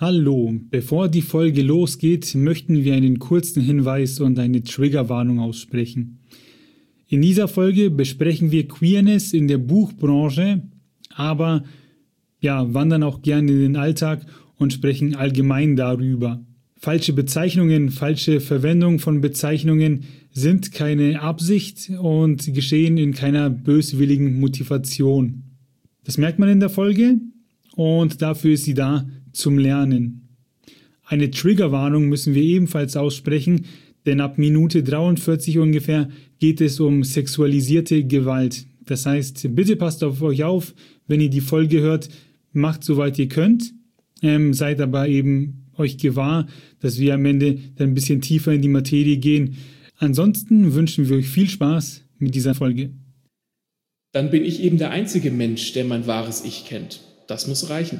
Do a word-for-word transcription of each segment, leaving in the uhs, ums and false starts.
Hallo, bevor die Folge losgeht, möchten wir einen kurzen Hinweis und eine Triggerwarnung aussprechen. In dieser Folge besprechen wir Queerness in der Buchbranche, aber ja, wandern auch gerne in den Alltag und sprechen allgemein darüber. Falsche Bezeichnungen, falsche Verwendung von Bezeichnungen sind keine Absicht und geschehen in keiner böswilligen Motivation. Das merkt man in der Folge und dafür ist sie da zum Lernen. Eine Triggerwarnung müssen wir ebenfalls aussprechen, denn ab Minute dreiundvierzig ungefähr geht es um sexualisierte Gewalt. Das heißt, bitte passt auf euch auf, wenn ihr die Folge hört, macht soweit ihr könnt, ähm, seid aber eben euch gewahr, dass wir am Ende dann ein bisschen tiefer in die Materie gehen. Ansonsten wünschen wir euch viel Spaß mit dieser Folge. Dann bin ich eben der einzige Mensch, der mein wahres Ich kennt. Das muss reichen.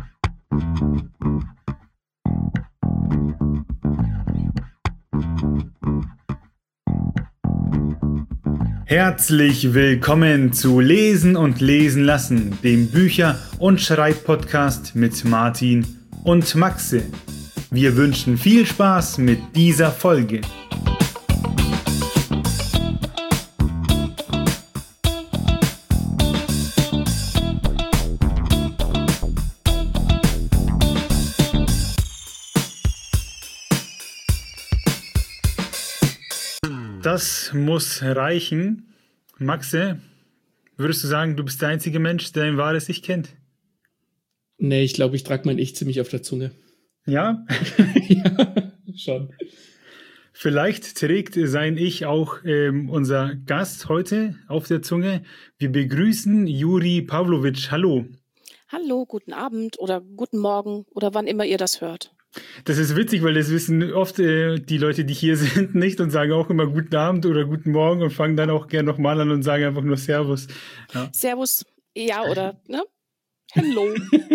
Herzlich willkommen zu Lesen und Lesen lassen, dem Bücher- und Schreibpodcast mit Martin und Maxe. Wir wünschen viel Spaß mit dieser Folge. Das muss reichen. Maxe, würdest du sagen, du bist der einzige Mensch, der ein wahres Ich kennt? Nee, ich glaube, ich trage mein Ich ziemlich auf der Zunge. Ja? Ja, schon. Vielleicht trägt sein Ich auch ähm, unser Gast heute auf der Zunge. Wir begrüßen Juri Pavlovic. Hallo. Hallo, guten Abend oder guten Morgen oder wann immer ihr das hört. Das ist witzig, weil das wissen oft äh, die Leute, die hier sind, nicht und sagen auch immer guten Abend oder guten Morgen und fangen dann auch gerne nochmal an und sagen einfach nur Servus. Ja. Servus, ja oder, ne? Hello.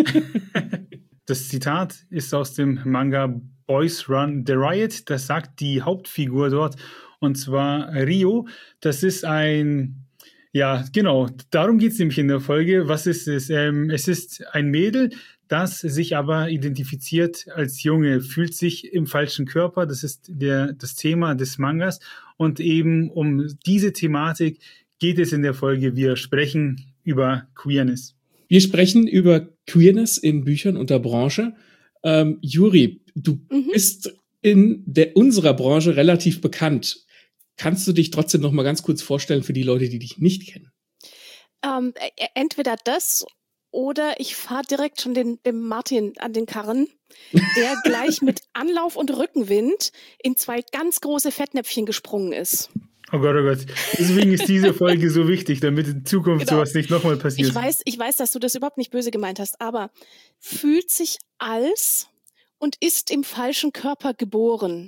Das Zitat ist aus dem Manga Boys Run the Riot. Das sagt die Hauptfigur dort und zwar Rio. Das ist ein, ja genau, darum geht es nämlich in der Folge. Was ist es? Ähm, es ist ein Mädel, das sich aber identifiziert als Junge, fühlt sich im falschen Körper. Das ist der, das Thema des Mangas. Und eben um diese Thematik geht es in der Folge. Wir sprechen über Queerness. Wir sprechen über Queerness in Büchern und der Branche. Ähm, Juri, du mhm. bist in der, unserer Branche relativ bekannt. Kannst du dich trotzdem noch mal ganz kurz vorstellen für die Leute, die dich nicht kennen? Ähm, entweder das oder ich fahre direkt schon den, dem Martin an den Karren, der gleich mit Anlauf und Rückenwind in zwei ganz große Fettnäpfchen gesprungen ist. Oh Gott, oh Gott. Deswegen ist diese Folge so wichtig, damit in Zukunft genau. sowas nicht nochmal passiert. Ich weiß, ich weiß, dass du das überhaupt nicht böse gemeint hast, aber fühlt sich als und ist im falschen Körper geboren,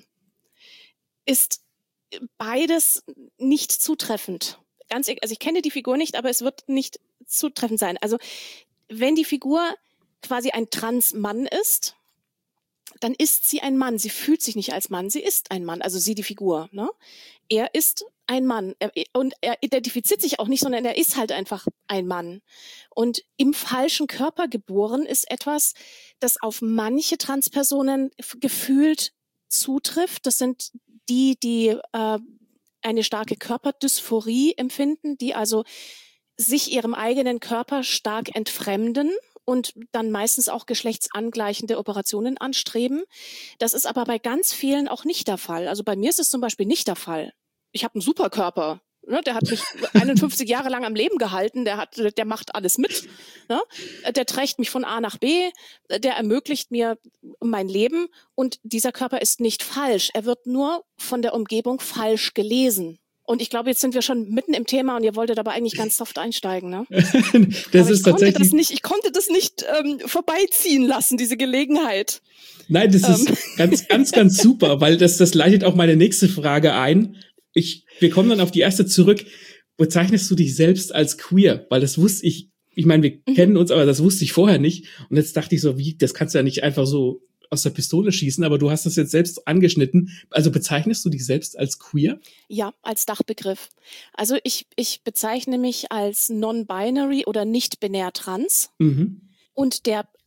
ist beides nicht zutreffend. Ganz, also ich kenne die Figur nicht, aber es wird nicht zutreffend sein. Also wenn die Figur quasi ein Trans-Mann ist, dann ist sie ein Mann. Sie fühlt sich nicht als Mann, sie ist ein Mann. Also sie, die Figur. Ne? Er ist ein Mann. Er, und er identifiziert sich auch nicht, sondern er ist halt einfach ein Mann. Und im falschen Körper geboren ist etwas, das auf manche Transpersonen gefühlt zutrifft. Das sind die, die äh, eine starke Körperdysphorie empfinden, die also sich ihrem eigenen Körper stark entfremden und dann meistens auch geschlechtsangleichende Operationen anstreben. Das ist aber bei ganz vielen auch nicht der Fall. Also bei mir ist es zum Beispiel nicht der Fall. Ich habe einen Superkörper. Ne? Der hat mich einundfünfzig Jahre lang am Leben gehalten. Der hat, der macht alles mit. Ne? Der trägt mich von A nach B. Der ermöglicht mir mein Leben. Und dieser Körper ist nicht falsch. Er wird nur von der Umgebung falsch gelesen. Und ich glaube, jetzt sind wir schon mitten im Thema und ihr wolltet aber eigentlich ganz soft einsteigen, ne? das aber ist ich tatsächlich. Konnte das nicht, ich konnte das nicht ähm, vorbeiziehen lassen, diese Gelegenheit. Nein, das ähm. ist ganz, ganz, ganz super, weil das, das leitet auch meine nächste Frage ein. Ich, wir kommen dann auf die erste zurück. Bezeichnest du dich selbst als queer? Weil das wusste ich, ich meine, wir mhm. kennen uns, aber das wusste ich vorher nicht. Und jetzt dachte ich so, wie, das kannst du ja nicht einfach so aus der Pistole schießen, aber du hast das jetzt selbst angeschnitten. Also bezeichnest du dich selbst als queer? Ja, als Dachbegriff. Also ich, ich bezeichne mich als non-binary oder nicht-binär trans. Mhm. Und der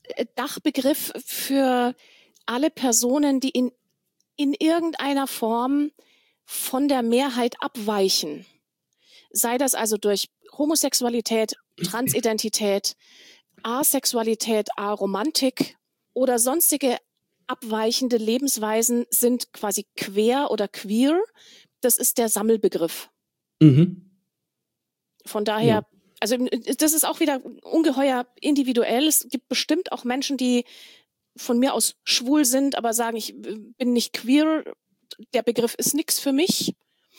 Dachbegriff für alle Personen, die in, in irgendeiner Form von der Mehrheit abweichen. Sei das also durch Homosexualität, Transidentität, Asexualität, Aromantik oder sonstige abweichende Lebensweisen sind quasi quer oder queer. Das ist der Sammelbegriff. Mhm. Von daher, ja. Also das ist auch wieder ungeheuer individuell. Es gibt bestimmt auch Menschen, die von mir aus schwul sind, aber sagen, ich bin nicht queer. Der Begriff ist nichts für mich.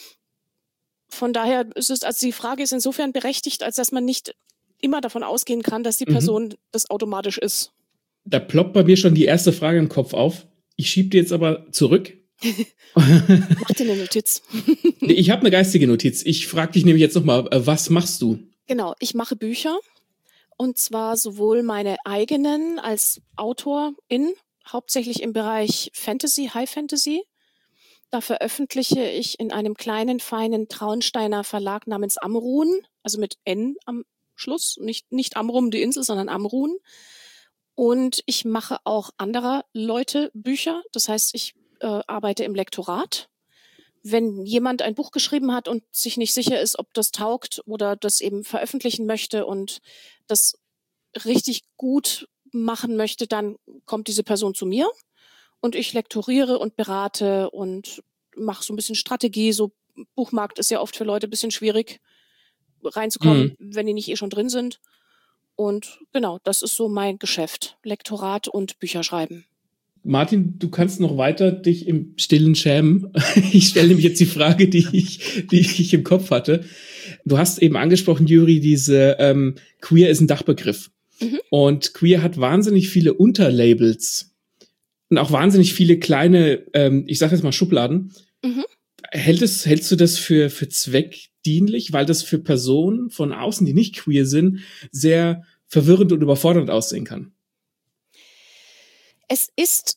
Von daher ist es, also die Frage ist insofern berechtigt, als dass man nicht immer davon ausgehen kann, dass die Person mhm. das automatisch ist. Da ploppt bei mir schon die erste Frage im Kopf auf. Ich schiebe die jetzt aber zurück. Mach dir eine Notiz. Nee, ich habe eine geistige Notiz. Ich frage dich nämlich jetzt nochmal, was machst du? Genau, ich mache Bücher. Und zwar sowohl meine eigenen als Autorin, hauptsächlich im Bereich Fantasy, High Fantasy. Da veröffentliche ich in einem kleinen, feinen Traunsteiner Verlag namens Amrun, also mit N am Schluss, nicht, nicht Amrum, die Insel, sondern Amrun. Und ich mache auch anderer Leute Bücher. Das heißt, ich äh, arbeite im Lektorat. Wenn jemand ein Buch geschrieben hat und sich nicht sicher ist, ob das taugt oder das eben veröffentlichen möchte und das richtig gut machen möchte, dann kommt diese Person zu mir. Und ich lektoriere und berate und mache so ein bisschen Strategie. So Buchmarkt ist ja oft für Leute ein bisschen schwierig reinzukommen, mhm. wenn die nicht eh schon drin sind. Und genau, das ist so mein Geschäft. Lektorat und Bücher schreiben. Martin, du kannst noch weiter dich im Stillen schämen. Ich stelle nämlich jetzt die Frage, die ich, die ich im Kopf hatte. Du hast eben angesprochen, Juri, diese ähm, Queer ist ein Dachbegriff. Mhm. Und Queer hat wahnsinnig viele Unterlabels. Und auch wahnsinnig viele kleine, ähm, ich sage jetzt mal Schubladen. Mhm. Hält es, hältst du das für, für zweckdienlich, weil das für Personen von außen, die nicht queer sind, sehr verwirrend und überfordernd aussehen kann? Es ist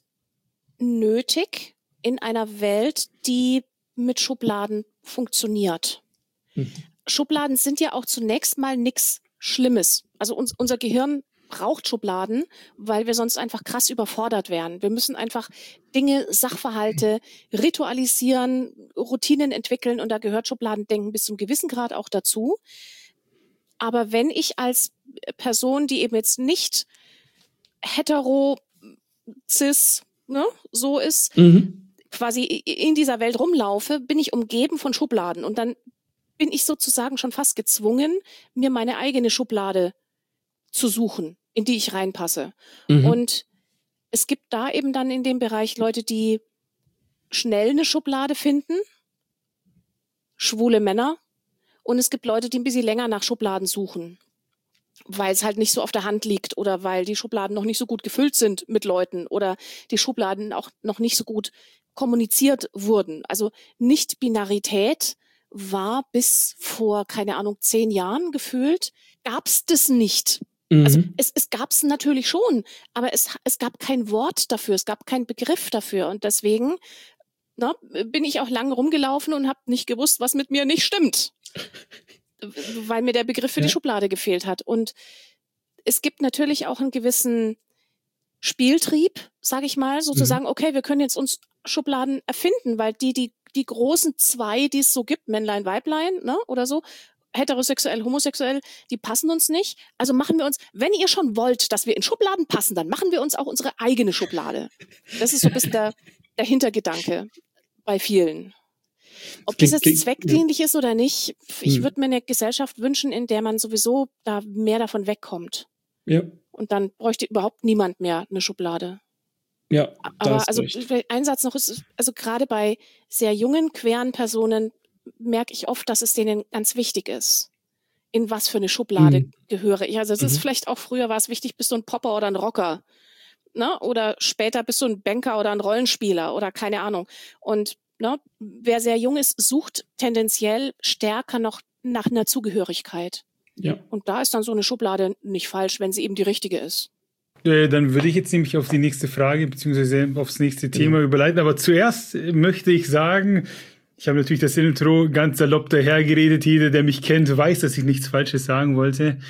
nötig in einer Welt, die mit Schubladen funktioniert. Mhm. Schubladen sind ja auch zunächst mal nichts Schlimmes. Also uns, unser Gehirn braucht Schubladen, weil wir sonst einfach krass überfordert wären. Wir müssen einfach Dinge, Sachverhalte ritualisieren, Routinen entwickeln und da gehört Schubladendenken bis zum gewissen Grad auch dazu. Aber wenn ich als Person, die eben jetzt nicht hetero, cis, ne, so ist, mhm. quasi in dieser Welt rumlaufe, bin ich umgeben von Schubladen und dann bin ich sozusagen schon fast gezwungen, mir meine eigene Schublade zu suchen, in die ich reinpasse. Mhm. Und es gibt da eben dann in dem Bereich Leute, die schnell eine Schublade finden, schwule Männer, und es gibt Leute, die ein bisschen länger nach Schubladen suchen, weil es halt nicht so auf der Hand liegt oder weil die Schubladen noch nicht so gut gefüllt sind mit Leuten oder die Schubladen auch noch nicht so gut kommuniziert wurden. Also Nicht-Binarität war bis vor, keine Ahnung, zehn Jahren gefühlt, gab es das nicht. Also es, es gab es natürlich schon, aber es, es gab kein Wort dafür, es gab keinen Begriff dafür. Und deswegen na, bin ich auch lange rumgelaufen und habe nicht gewusst, was mit mir nicht stimmt, weil mir der Begriff für ja. die Schublade gefehlt hat. Und es gibt natürlich auch einen gewissen Spieltrieb, sage ich mal, sozusagen, mhm. okay, wir können jetzt uns Schubladen erfinden, weil die, die, die großen zwei, die es so gibt, Männlein, Weiblein, ne, oder so, heterosexuell, homosexuell, die passen uns nicht. Also machen wir uns, wenn ihr schon wollt, dass wir in Schubladen passen, dann machen wir uns auch unsere eigene Schublade. Das ist so ein bisschen der, der Hintergedanke bei vielen. Ob das jetzt zweckdienlich ist oder nicht, ich würde mir eine Gesellschaft wünschen, in der man sowieso da mehr davon wegkommt. Ja. Und dann bräuchte überhaupt niemand mehr eine Schublade. Ja, aber also ein Satz noch ist, also gerade bei sehr jungen, queeren Personen merke ich oft, dass es denen ganz wichtig ist, in was für eine Schublade mhm. gehöre ich. Also es mhm. ist vielleicht auch, früher war es wichtig, bist du ein Popper oder ein Rocker, ne? Oder später bist du ein Banker oder ein Rollenspieler oder keine Ahnung. Und ne, wer sehr jung ist, sucht tendenziell stärker noch nach einer Zugehörigkeit. Ja. Und da ist dann so eine Schublade nicht falsch, wenn sie eben die richtige ist. Äh, dann würde ich jetzt nämlich auf die nächste Frage beziehungsweise aufs nächste Thema ja. überleiten. Aber zuerst möchte ich sagen, ich habe natürlich das Intro ganz salopp dahergeredet. Jeder, der mich kennt, weiß, dass ich nichts Falsches sagen wollte.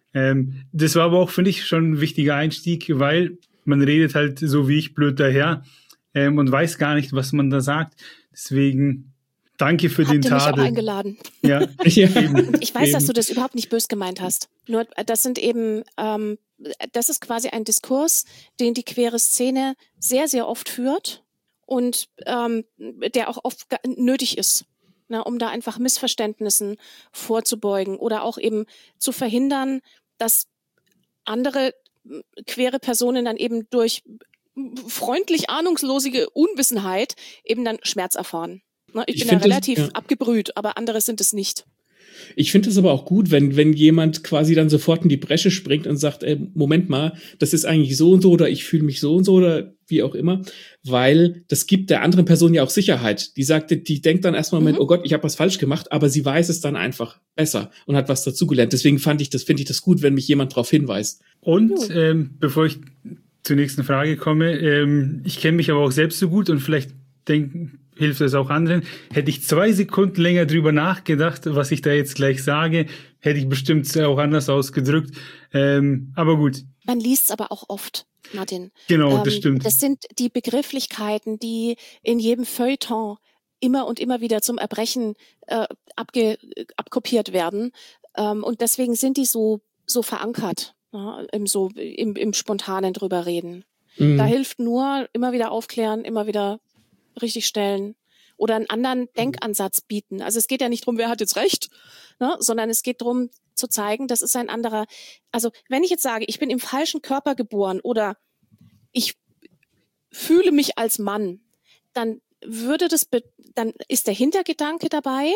Ähm, das war aber auch, finde ich, schon ein wichtiger Einstieg, weil man redet halt so wie ich blöd daher ähm, und weiß gar nicht, was man da sagt. Deswegen danke für Habt den ihr mich auch Tadel. eingeladen? Ja, Ja. eben. Ich weiß, dass Eben. du das überhaupt nicht bös gemeint hast. Nur das sind eben, ähm, das ist quasi ein Diskurs, den die queere Szene sehr, sehr oft führt und ähm, der auch oft ga- nötig ist, ne, um da einfach Missverständnissen vorzubeugen oder auch eben zu verhindern, dass andere äh, queere Personen dann eben durch freundlich ahnungslose Unwissenheit eben dann Schmerz erfahren. Ne, ich, Ich bin da find das- relativ ja. abgebrüht, aber andere sind es nicht. Ich finde es aber auch gut, wenn, wenn jemand quasi dann sofort in die Bresche springt und sagt, ey, Moment mal, das ist eigentlich so und so oder ich fühle mich so und so oder wie auch immer, weil das gibt der anderen Person ja auch Sicherheit. Die sagt, die denkt dann erstmal, Moment, Mhm. oh Gott, ich habe was falsch gemacht, aber sie weiß es dann einfach besser und hat was dazugelernt. Deswegen fand ich das, finde ich das gut, wenn mich jemand darauf hinweist. Und ähm, bevor ich zur nächsten Frage komme, ähm, ich kenne mich aber auch selbst so gut und vielleicht denken, hilft das auch anderen. Hätte ich zwei Sekunden länger drüber nachgedacht, was ich da jetzt gleich sage, hätte ich bestimmt auch anders ausgedrückt. Ähm, aber gut, Man liest es aber auch oft, Martin. genau, Ähm, das stimmt. Das sind die Begrifflichkeiten, die in jedem Feuilleton immer und immer wieder zum Erbrechen äh, abge, abkopiert werden. Ähm, und deswegen sind die so, so verankert, ja, im, so, im, im spontanen drüber reden. Mhm. Da hilft nur immer wieder aufklären, immer wieder richtig stellen oder einen anderen Denkansatz bieten. Also es geht ja nicht darum, wer hat jetzt recht, ne, sondern es geht darum zu zeigen, das ist ein anderer. Also wenn ich jetzt sage, ich bin im falschen Körper geboren oder ich fühle mich als Mann, dann würde das, be- dann ist der Hintergedanke dabei,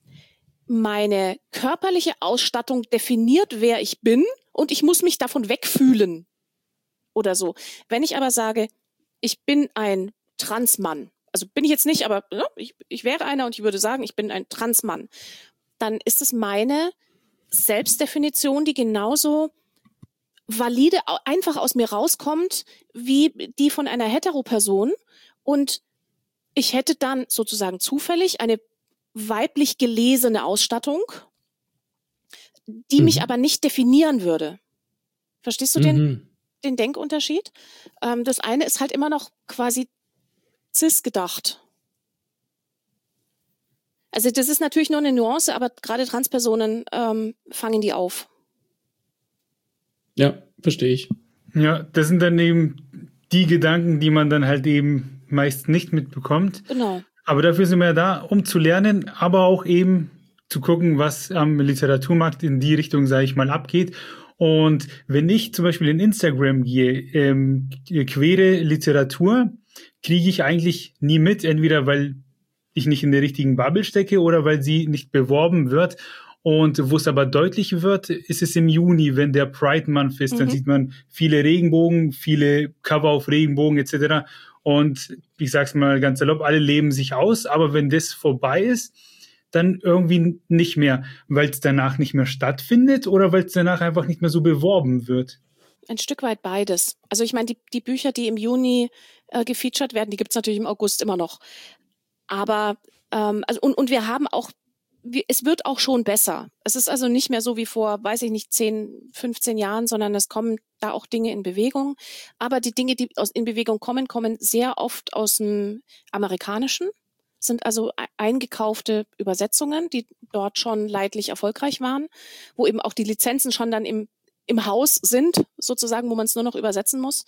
meine körperliche Ausstattung definiert, wer ich bin und ich muss mich davon wegfühlen oder so. Wenn ich aber sage, ich bin ein Transmann, also bin ich jetzt nicht, aber ne, ich, ich wäre einer und ich würde sagen, ich bin ein Transmann, dann ist es meine Selbstdefinition, die genauso valide au- einfach aus mir rauskommt, wie die von einer Heteroperson. Und ich hätte dann sozusagen zufällig eine weiblich gelesene Ausstattung, die mich Mhm. aber nicht definieren würde. Verstehst du den, Mhm. den Denkunterschied? Ähm, das eine ist halt immer noch quasi cis gedacht. Also das ist natürlich nur eine Nuance, aber gerade Transpersonen ähm, fangen die auf. Ja, verstehe ich. Ja, das sind dann eben die Gedanken, die man dann halt eben meist nicht mitbekommt. Genau. Aber dafür sind wir ja da, um zu lernen, aber auch eben zu gucken, was am Literaturmarkt in die Richtung, sage ich mal, abgeht. Und wenn ich zum Beispiel in Instagram gehe, ähm, queere Literatur, kriege ich eigentlich nie mit, entweder weil ich nicht in der richtigen Bubble stecke oder weil sie nicht beworben wird. Und wo es aber deutlich wird, ist es im Juni, wenn der Pride Month ist. Dann Mhm. sieht man viele Regenbogen, viele Cover auf Regenbogen et cetera. Und ich sag's mal ganz salopp, alle leben sich aus. Aber wenn das vorbei ist, dann irgendwie nicht mehr, weil es danach nicht mehr stattfindet oder weil es danach einfach nicht mehr so beworben wird. Ein Stück weit beides. Also ich meine, die, die Bücher, die im Juni äh, gefeatured werden, die gibt's natürlich im August immer noch. Aber ähm, also und, und wir haben auch, wir, es wird auch schon besser. Es ist also nicht mehr so wie vor, weiß ich nicht, zehn, fünfzehn Jahren, sondern es kommen da auch Dinge in Bewegung. Aber die Dinge, die aus, in Bewegung kommen, kommen sehr oft aus dem Amerikanischen, sind also e- eingekaufte Übersetzungen, die dort schon leidlich erfolgreich waren, wo eben auch die Lizenzen schon dann im, im Haus sind, sozusagen, wo man es nur noch übersetzen muss.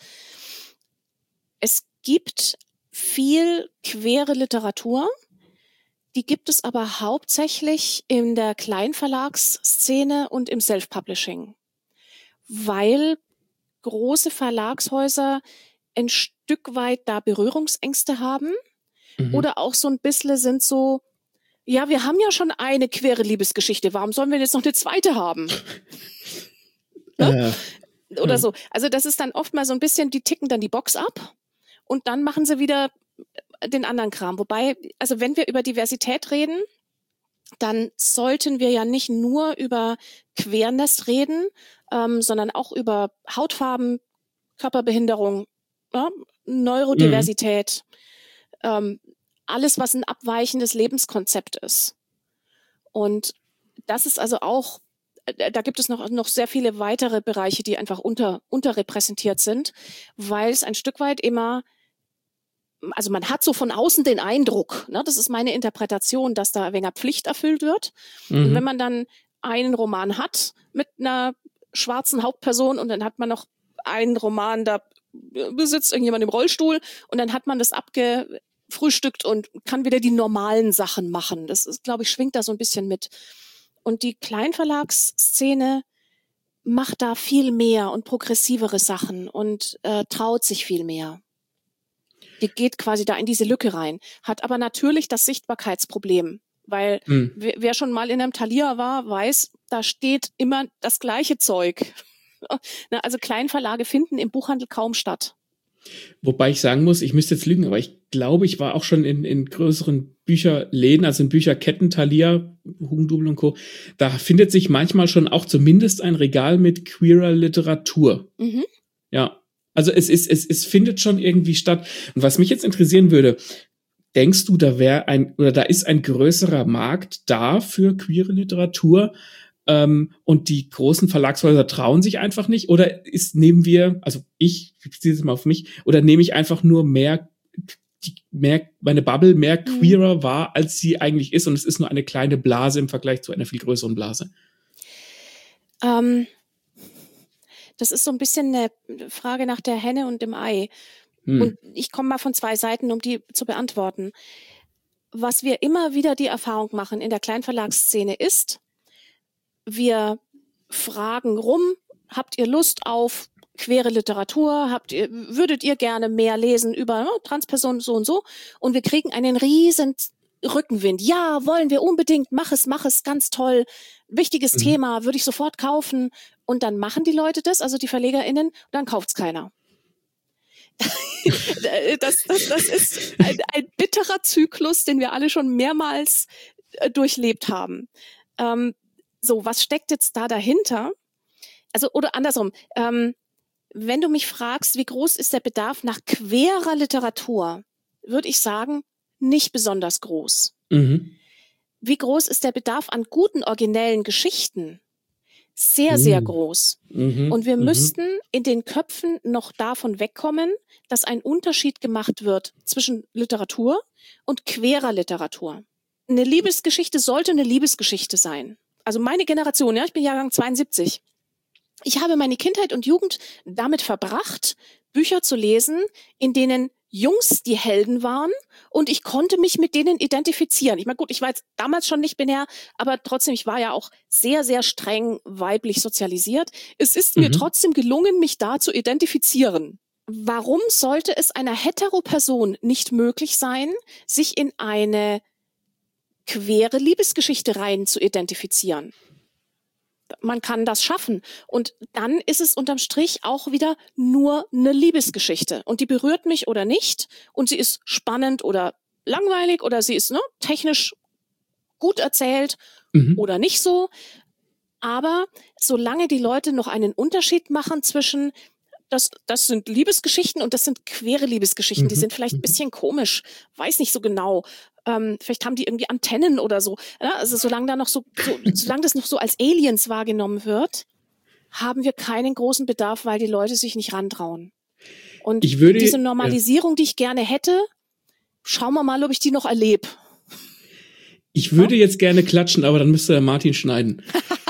Es gibt viel queere Literatur, die gibt es aber hauptsächlich in der Kleinverlagsszene und im Self-Publishing, weil große Verlagshäuser ein Stück weit da Berührungsängste haben Mhm. oder auch so ein bisschen sind so, ja, wir haben ja schon eine queere Liebesgeschichte, warum sollen wir jetzt noch eine zweite haben? Äh, Oder Ja. so. Also das ist dann oft mal so ein bisschen, die ticken dann die Box ab und dann machen sie wieder den anderen Kram. Wobei, also wenn wir über Diversität reden, dann sollten wir ja nicht nur über Queerness reden, ähm, sondern auch über Hautfarben, Körperbehinderung, ja, Neurodiversität, ähm, alles, was ein abweichendes Lebenskonzept ist. Und das ist also auch da gibt es noch, noch sehr viele weitere Bereiche, die einfach unter, unterrepräsentiert sind, weil es ein Stück weit immer, also man hat so von außen den Eindruck, ne, das ist meine Interpretation, dass da ein wenig Pflicht erfüllt wird. Mhm. Und wenn man dann einen Roman hat mit einer schwarzen Hauptperson und dann hat man noch einen Roman, da besitzt irgendjemand im Rollstuhl und dann hat man das abgefrühstückt und kann wieder die normalen Sachen machen. Das ist, glaube ich, schwingt da so ein bisschen mit. Und die Kleinverlagsszene macht da viel mehr und progressivere Sachen und äh, traut sich viel mehr. Die geht quasi da in diese Lücke rein, hat aber natürlich das Sichtbarkeitsproblem, weil hm. wer, wer schon mal in einem Thalia war, weiß, da steht immer das gleiche Zeug. Also Kleinverlage finden im Buchhandel kaum statt. Wobei ich sagen muss, ich müsste jetzt lügen, aber ich glaube, ich war auch schon in, in größeren Bücherläden, also in Bücherketten, Thalia, Hugendubel und Co. Da findet sich manchmal schon auch zumindest ein Regal mit queerer Literatur. Mhm. Ja, also es ist, es, es findet schon irgendwie statt. Und was mich jetzt interessieren würde, denkst du, da wäre ein, oder da ist ein größerer Markt da für queere Literatur? Ähm, und die großen Verlagshäuser trauen sich einfach nicht? Oder ist, nehmen wir, also ich, ich beziehe es mal auf mich, oder nehme ich einfach nur mehr, die, mehr, meine Bubble mehr queerer mhm. wahr, als sie eigentlich ist und es ist nur eine kleine Blase im Vergleich zu einer viel größeren Blase? Ähm, das ist so ein bisschen eine Frage nach der Henne und dem Ei. Hm. Und ich komme mal von zwei Seiten, um die zu beantworten. Was wir immer wieder die Erfahrung machen in der Kleinverlagsszene ist, wir fragen rum, habt ihr Lust auf queere Literatur? Habt ihr, würdet ihr gerne mehr lesen über ne, Transpersonen so und so? Und wir kriegen einen riesen Rückenwind. Ja, wollen wir unbedingt, mach es, mach es, ganz toll. Wichtiges mhm. Thema, würde ich sofort kaufen. Und dann machen die Leute das, also die VerlegerInnen, und dann kauft's keiner. das, das, das ist ein, ein bitterer Zyklus, den wir alle schon mehrmals äh, durchlebt haben. Ähm, So, was steckt jetzt da dahinter? Also, oder andersrum, ähm, wenn du mich fragst, wie groß ist der Bedarf nach queerer Literatur, würde ich sagen, nicht besonders groß. Mhm. Wie groß ist der Bedarf an guten, originellen Geschichten? Sehr, mhm. sehr groß. Mhm. Und wir mhm. müssten in den Köpfen noch davon wegkommen, dass ein Unterschied gemacht wird zwischen Literatur und queerer Literatur. Eine Liebesgeschichte sollte eine Liebesgeschichte sein. Also meine Generation, ja, ich bin Jahrgang zweiundsiebzig. Ich habe meine Kindheit und Jugend damit verbracht, Bücher zu lesen, in denen Jungs die Helden waren und ich konnte mich mit denen identifizieren. Ich meine, gut, ich war jetzt damals schon nicht binär, aber trotzdem, ich war ja auch sehr, sehr streng weiblich sozialisiert. Es ist mhm. mir trotzdem gelungen, mich da zu identifizieren. Warum sollte es einer Hetero-Person nicht möglich sein, sich in eine queere Liebesgeschichte rein zu identifizieren? Man kann das schaffen. Und dann ist es unterm Strich auch wieder nur eine Liebesgeschichte. Und die berührt mich oder nicht. Und sie ist spannend oder langweilig oder sie ist ne, technisch gut erzählt mhm. oder nicht so. Aber solange die Leute noch einen Unterschied machen zwischen Das, das sind Liebesgeschichten und das sind queere Liebesgeschichten. Mhm. Die sind vielleicht ein bisschen komisch, weiß nicht so genau. Ähm, vielleicht haben die irgendwie Antennen oder so. Ja, also solange da noch so, so, solange das noch so als Aliens wahrgenommen wird, haben wir keinen großen Bedarf, weil die Leute sich nicht rantrauen. Und ich würde, diese Normalisierung, ja. die ich gerne hätte, schauen wir mal, ob ich die noch erlebe. Ich würde ja? jetzt gerne klatschen, aber dann müsste der Martin schneiden.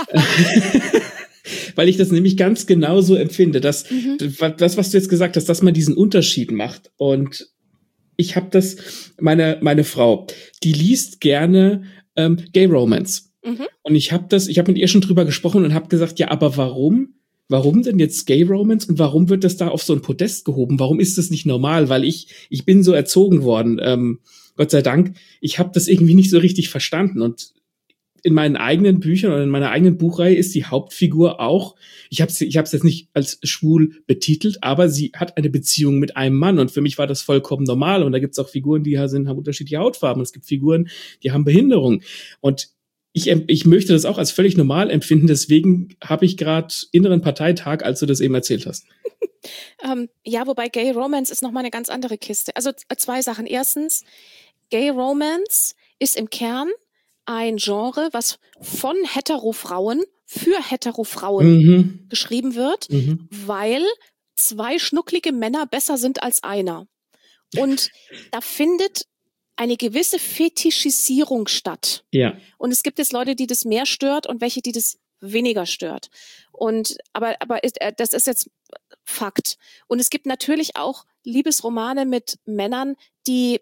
Weil ich das nämlich ganz genau so empfinde, dass mhm. das, was du jetzt gesagt hast, dass man diesen Unterschied macht. Und ich habe das, meine meine Frau, die liest gerne ähm, Gay Romance. Mhm. Und ich habe das, ich habe mit ihr schon drüber gesprochen und habe gesagt, ja, aber warum? Warum denn jetzt Gay Romance und warum wird das da auf so ein Podest gehoben? Warum ist das nicht normal? Weil ich ich bin so erzogen worden, ähm, Gott sei Dank. Ich habe das irgendwie nicht so richtig verstanden und in meinen eigenen Büchern oder in meiner eigenen Buchreihe ist die Hauptfigur auch, ich habe ich habe es jetzt nicht als schwul betitelt, aber sie hat eine Beziehung mit einem Mann und für mich war das vollkommen normal und da gibt es auch Figuren, die sind, haben unterschiedliche Hautfarben und es gibt Figuren, die haben Behinderung und ich, ich möchte das auch als völlig normal empfinden, deswegen habe ich gerade inneren Parteitag, als du das eben erzählt hast. ähm, ja, wobei Gay Romance ist nochmal eine ganz andere Kiste. Also zwei Sachen. Erstens, Gay Romance ist im Kern ein Genre, was von Hetero-Frauen für Hetero-Frauen Mhm. geschrieben wird, Mhm. weil zwei schnucklige Männer besser sind als einer. Und da findet eine gewisse Fetischisierung statt. Ja. Und es gibt jetzt Leute, die das mehr stört und welche, die das weniger stört. Und aber aber ist, äh, das ist jetzt Fakt. Und es gibt natürlich auch Liebesromane mit Männern, die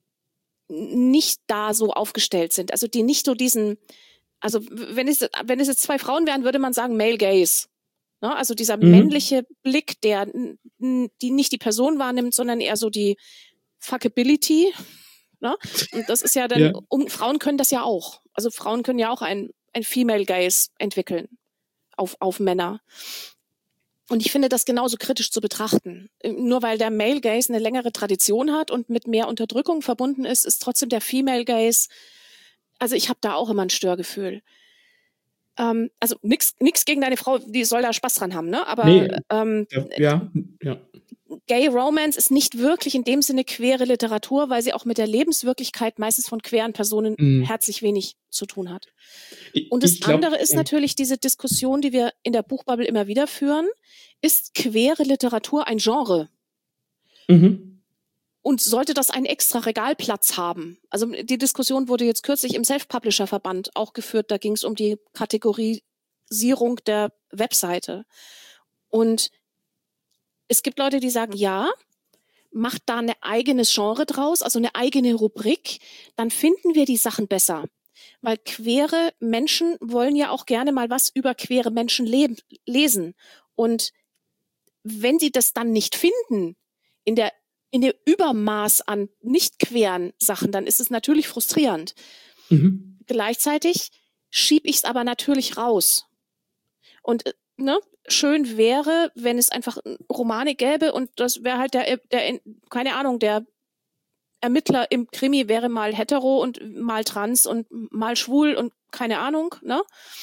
nicht da so aufgestellt sind, also die nicht so diesen, also wenn es wenn es jetzt zwei Frauen wären, würde man sagen Male Gaze. Ne? Also dieser Mhm. männliche Blick, der n- n- die nicht die Person wahrnimmt, sondern eher so die Fuckability. Ne? Und das ist ja dann, Ja. um, Frauen können das ja auch. Also Frauen können ja auch ein, ein Female Gaze entwickeln auf, auf Männer. Und ich finde das genauso kritisch zu betrachten. Nur weil der Male Gaze eine längere Tradition hat und mit mehr Unterdrückung verbunden ist, ist trotzdem der Female Gaze, also ich habe da auch immer ein Störgefühl. Ähm, also nix, nix gegen deine Frau, die soll da Spaß dran haben, ne? Aber Nee. ähm, Ja, ja. Gay Romance ist nicht wirklich in dem Sinne queere Literatur, weil sie auch mit der Lebenswirklichkeit meistens von queeren Personen Mhm. herzlich wenig zu tun hat. Ich, Und das ich glaub, andere ist ja. natürlich diese Diskussion, die wir in der Buchbubble immer wieder führen. Ist queere Literatur ein Genre? Mhm. Und sollte das einen extra Regalplatz haben? Also die Diskussion wurde jetzt kürzlich im Self-Publisher-Verband auch geführt. Da ging es um die Kategorisierung der Webseite. Und es gibt Leute, die sagen, ja, macht da ein eigenes Genre draus, also eine eigene Rubrik, dann finden wir die Sachen besser. Weil queere Menschen wollen ja auch gerne mal was über queere Menschen leben, lesen. Und wenn sie das dann nicht finden, in der in dem Übermaß an nicht queeren Sachen, dann ist es natürlich frustrierend. Mhm. Gleichzeitig schiebe ich es aber natürlich raus. Und äh, ne, schön wäre, wenn es einfach Romane gäbe und das wäre halt der, der, keine Ahnung, der Ermittler im Krimi wäre mal hetero und mal trans und mal schwul und keine Ahnung, ne?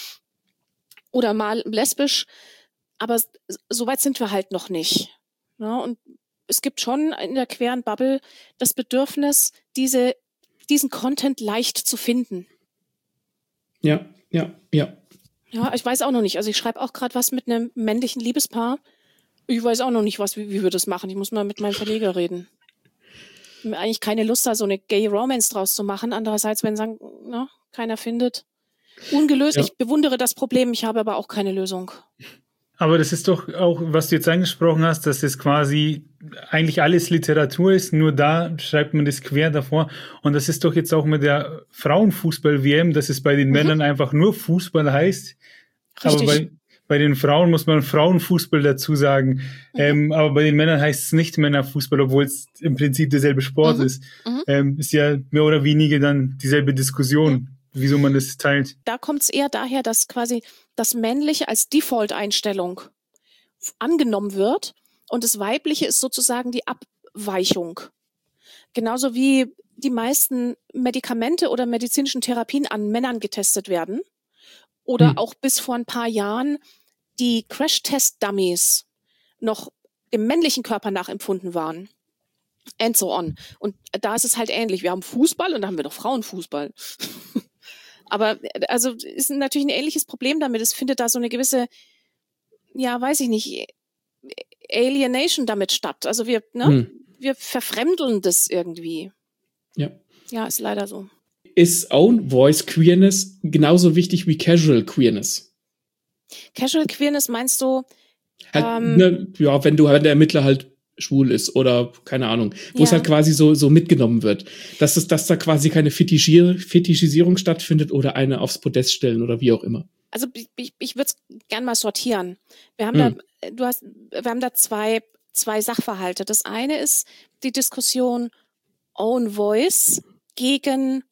Oder mal lesbisch. Aber so weit sind wir halt noch nicht. Ne? Und es gibt schon in der queeren Bubble das Bedürfnis, diese, diesen Content leicht zu finden. Ja, ja, ja. Ja, ich weiß auch noch nicht. Also ich schreibe auch gerade was mit einem männlichen Liebespaar. Ich weiß auch noch nicht, was, wie, wie wir das machen. Ich muss mal mit meinem Verleger reden. Ich habe eigentlich keine Lust, da so eine Gay Romance draus zu machen. Andererseits, wenn sagen, ne, keiner findet. Ungelöst. Ja. Ich bewundere das Problem, ich habe aber auch keine Lösung. Aber das ist doch auch, was du jetzt angesprochen hast, dass es quasi eigentlich alles Literatur ist, nur da schreibt man das quer davor. Und das ist doch jetzt auch mit der Frauenfußball-W M, dass es bei den Mhm. Männern einfach nur Fußball heißt. Richtig. Aber bei, bei den Frauen muss man Frauenfußball dazu sagen. Mhm. Ähm, aber bei den Männern heißt es nicht Männerfußball, obwohl es im Prinzip derselbe Sport Mhm. ist. Mhm. Ähm, ist ja mehr oder weniger dann dieselbe Diskussion, wieso man das teilt. Da kommt es eher daher, dass quasi das Männliche als Default-Einstellung angenommen wird und das Weibliche ist sozusagen die Abweichung. Genauso wie die meisten Medikamente oder medizinischen Therapien an Männern getestet werden oder Hm. auch bis vor ein paar Jahren die Crash-Test-Dummies noch dem männlichen Körper nachempfunden waren. And so on. Und da ist es halt ähnlich. Wir haben Fußball und da haben wir doch Frauenfußball. Aber also ist natürlich ein ähnliches Problem damit. Es findet da so eine gewisse, ja, weiß ich nicht, Alienation damit statt. Also wir, ne, Hm. wir verfremdeln das irgendwie. Ja. Ja, ist leider so. Ist Own Voice Queerness genauso wichtig wie Casual Queerness? Casual Queerness meinst du? Halt, Ähm, ne, ja, wenn du wenn der Ermittler halt schwul ist oder keine Ahnung, wo Ja. es halt quasi so so mitgenommen wird, dass es dass da quasi keine Fetischier Fetischisierung stattfindet oder eine aufs Podest stellen oder wie auch immer. Also ich, ich, ich würde es gern mal sortieren. Wir haben Hm. da, du hast, wir haben da zwei, zwei Sachverhalte. Das eine ist die Diskussion Own Voice gegen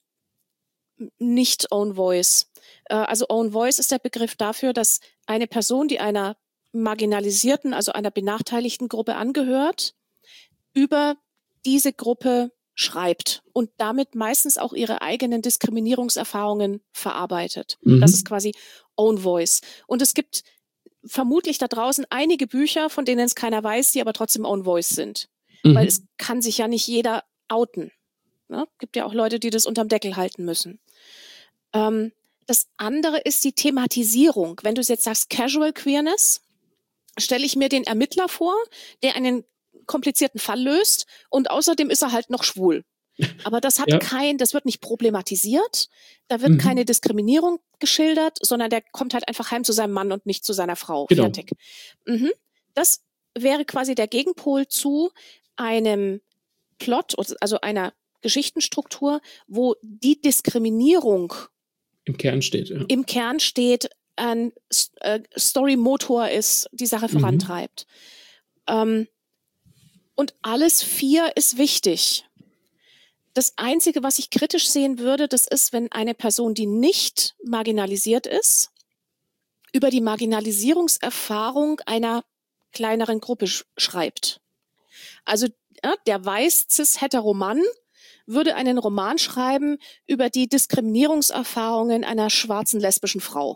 nicht Own Voice. Äh, also Own Voice ist der Begriff dafür, dass eine Person, die einer marginalisierten, also einer benachteiligten Gruppe angehört, über diese Gruppe schreibt und damit meistens auch ihre eigenen Diskriminierungserfahrungen verarbeitet. Mhm. Das ist quasi Own Voice. Und es gibt vermutlich da draußen einige Bücher, von denen es keiner weiß, die aber trotzdem Own Voice sind. Mhm. Weil es kann sich ja nicht jeder outen. Ne? Gibt ja auch Leute, die das unterm Deckel halten müssen. Ähm, Das andere ist die Thematisierung. Wenn du jetzt sagst Casual Queerness, stelle ich mir den Ermittler vor, der einen komplizierten Fall löst und außerdem ist er halt noch schwul. Aber das hat ja. kein, das wird nicht problematisiert, da wird Mhm. keine Diskriminierung geschildert, sondern der kommt halt einfach heim zu seinem Mann und nicht zu seiner Frau. Genau. Fertig. Mhm. Das wäre quasi der Gegenpol zu einem Plot, also einer Geschichtenstruktur, wo die Diskriminierung im Kern steht. Ja. im Kern steht, ein äh, Story-Motor ist, die Sache Mhm. vorantreibt. Ähm, und alles vier ist wichtig. Das Einzige, was ich kritisch sehen würde, das ist, wenn eine Person, die nicht marginalisiert ist, über die Marginalisierungserfahrung einer kleineren Gruppe sch- schreibt. Also ja, der weiß cis-hetero-Mann würde einen Roman schreiben über die Diskriminierungserfahrungen einer schwarzen lesbischen Frau.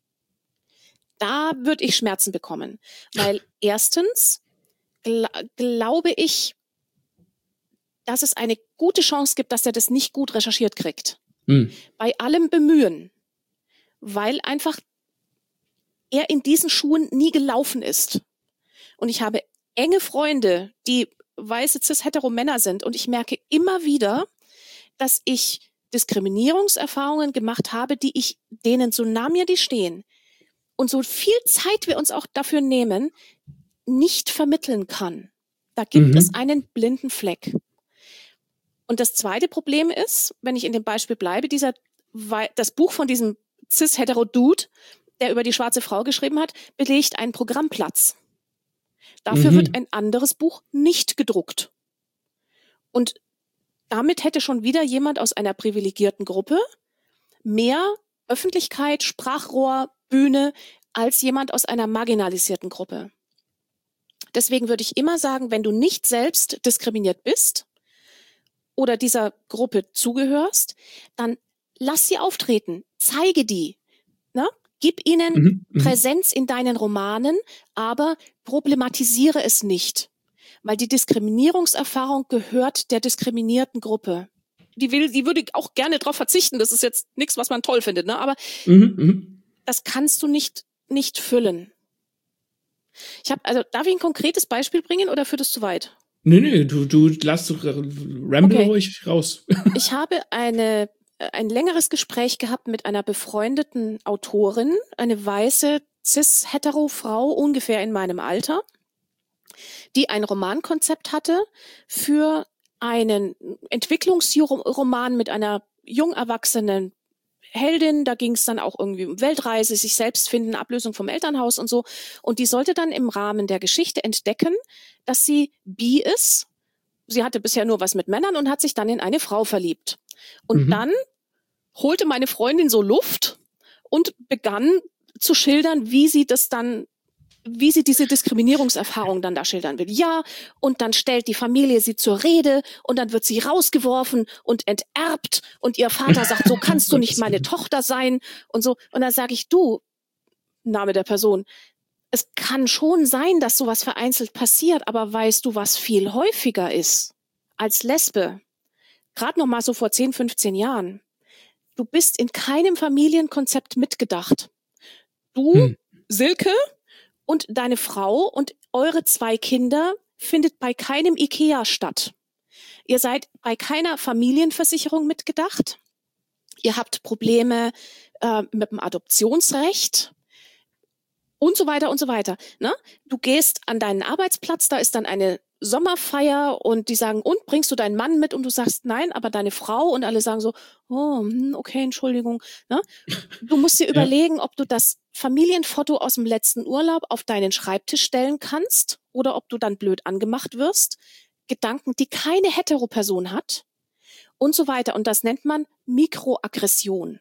Da würde ich Schmerzen bekommen, weil erstens gl- glaube ich, dass es eine gute Chance gibt, dass er das nicht gut recherchiert kriegt. Mhm. Bei allem Bemühen, weil einfach er in diesen Schuhen nie gelaufen ist. Und ich habe enge Freunde, die weiße cis-hetero-Männer sind und ich merke immer wieder, dass ich Diskriminierungserfahrungen gemacht habe, die ich denen, so nah mir die stehen und so viel Zeit wir uns auch dafür nehmen, nicht vermitteln kann. Da gibt Mhm. es einen blinden Fleck. Und das zweite Problem ist, wenn ich in dem Beispiel bleibe, dieser, das Buch von diesem cis-hetero-Dude, der über die schwarze Frau geschrieben hat, belegt einen Programmplatz. Dafür Mhm. wird ein anderes Buch nicht gedruckt. Und damit hätte schon wieder jemand aus einer privilegierten Gruppe mehr Öffentlichkeit, Sprachrohr, Bühne als jemand aus einer marginalisierten Gruppe. Deswegen würde ich immer sagen, wenn du nicht selbst diskriminiert bist oder dieser Gruppe zugehörst, dann lass sie auftreten, zeige die, ne? Gib ihnen Mhm. Mhm. Präsenz in deinen Romanen, aber problematisiere es nicht, weil die Diskriminierungserfahrung gehört der diskriminierten Gruppe. Die will, die würde auch gerne darauf verzichten. Das ist jetzt nichts, was man toll findet, ne? Aber Mhm. Mhm. das kannst du nicht nicht füllen. Ich habe, also darf ich ein konkretes Beispiel bringen oder führt es zu weit? Nee, nee, du, du lass doch Ramble Okay. ruhig raus. Ich habe eine ein längeres Gespräch gehabt mit einer befreundeten Autorin, eine weiße cis-hetero-Frau ungefähr in meinem Alter, die ein Romankonzept hatte für einen Entwicklungsroman mit einer jung erwachsenen Heldin. Da ging es dann auch irgendwie um Weltreise, sich selbst finden, Ablösung vom Elternhaus und so. Und die sollte dann im Rahmen der Geschichte entdecken, dass sie bi ist. Sie hatte bisher nur was mit Männern und hat sich dann in eine Frau verliebt. Und Mhm. dann holte meine Freundin so Luft und begann zu schildern, wie sie das dann, wie sie diese Diskriminierungserfahrung dann da schildern will. Ja, und dann stellt die Familie sie zur Rede und dann wird sie rausgeworfen und enterbt und ihr Vater sagt, so kannst du nicht meine Tochter sein und so. Und dann sage ich, du, Name der Person, es kann schon sein, dass sowas vereinzelt passiert, aber weißt du, was viel häufiger ist als Lesbe? Gerade noch mal so vor zehn, fünfzehn Jahren. Du bist in keinem Familienkonzept mitgedacht. Du, Hm. Silke, und deine Frau und eure zwei Kinder findet bei keinem IKEA statt. Ihr seid bei keiner Familienversicherung mitgedacht. Ihr habt Probleme äh, mit dem Adoptionsrecht und so weiter und so weiter. Ne? Du gehst an deinen Arbeitsplatz, da ist dann eine Sommerfeier und die sagen, und bringst du deinen Mann mit? Und du sagst, nein, aber deine Frau, und alle sagen so, oh, okay, Entschuldigung. Ne? Du musst dir Ja. überlegen, ob du das Familienfoto aus dem letzten Urlaub auf deinen Schreibtisch stellen kannst oder ob du dann blöd angemacht wirst. Gedanken, die keine Heteroperson hat und so weiter. Und das nennt man Mikroaggression.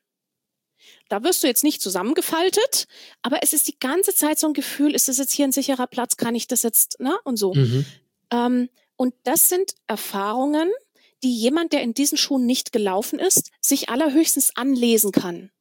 Da wirst du jetzt nicht zusammengefaltet, aber es ist die ganze Zeit so ein Gefühl, ist das jetzt hier ein sicherer Platz, kann ich das jetzt, ne? Und so. Mhm. Ähm, und das sind Erfahrungen, die jemand, der in diesen Schuhen nicht gelaufen ist, sich allerhöchstens anlesen kann.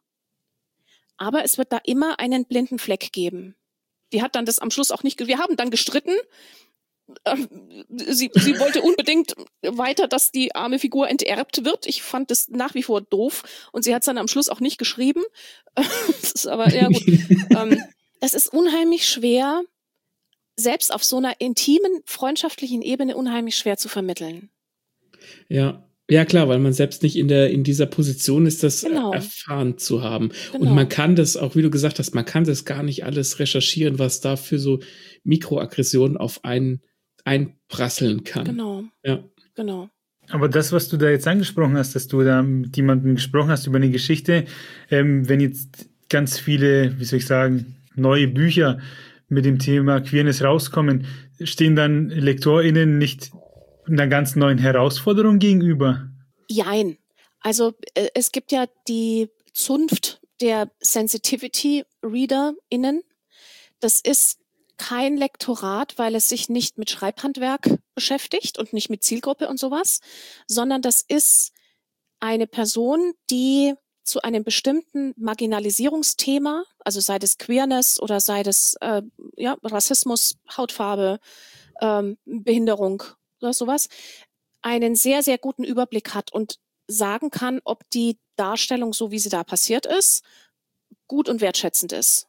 Aber es wird da immer einen blinden Fleck geben. Die hat dann das am Schluss auch nicht, ge- wir haben dann gestritten, äh, sie, sie wollte unbedingt weiter, dass die arme Figur enterbt wird. Ich fand das nach wie vor doof und sie hat es dann am Schluss auch nicht geschrieben. Das ist aber, ja gut. ähm, das ist unheimlich schwer, selbst auf so einer intimen, freundschaftlichen Ebene unheimlich schwer zu vermitteln. Ja. Ja, klar, weil man selbst nicht in der, in dieser Position ist, das Genau. erfahren zu haben. Genau. Und man kann das auch, wie du gesagt hast, man kann das gar nicht alles recherchieren, was da für so Mikroaggressionen auf einen einprasseln kann. Genau. Ja. Genau. Aber das, was du da jetzt angesprochen hast, dass du da mit jemandem gesprochen hast über eine Geschichte, ähm, wenn jetzt ganz viele, wie soll ich sagen, neue Bücher mit dem Thema Queerness rauskommen, stehen dann LektorInnen nicht einer ganz neuen Herausforderung gegenüber? Jein. Also äh, es gibt ja die Zunft der Sensitivity-ReaderInnen. Das ist kein Lektorat, weil es sich nicht mit Schreibhandwerk beschäftigt und nicht mit Zielgruppe und sowas, sondern das ist eine Person, die zu einem bestimmten Marginalisierungsthema, also sei das Queerness oder sei das äh, ja, Rassismus, Hautfarbe, ähm, Behinderung oder sowas, einen sehr, sehr guten Überblick hat und sagen kann, ob die Darstellung, so wie sie da passiert ist, gut und wertschätzend ist.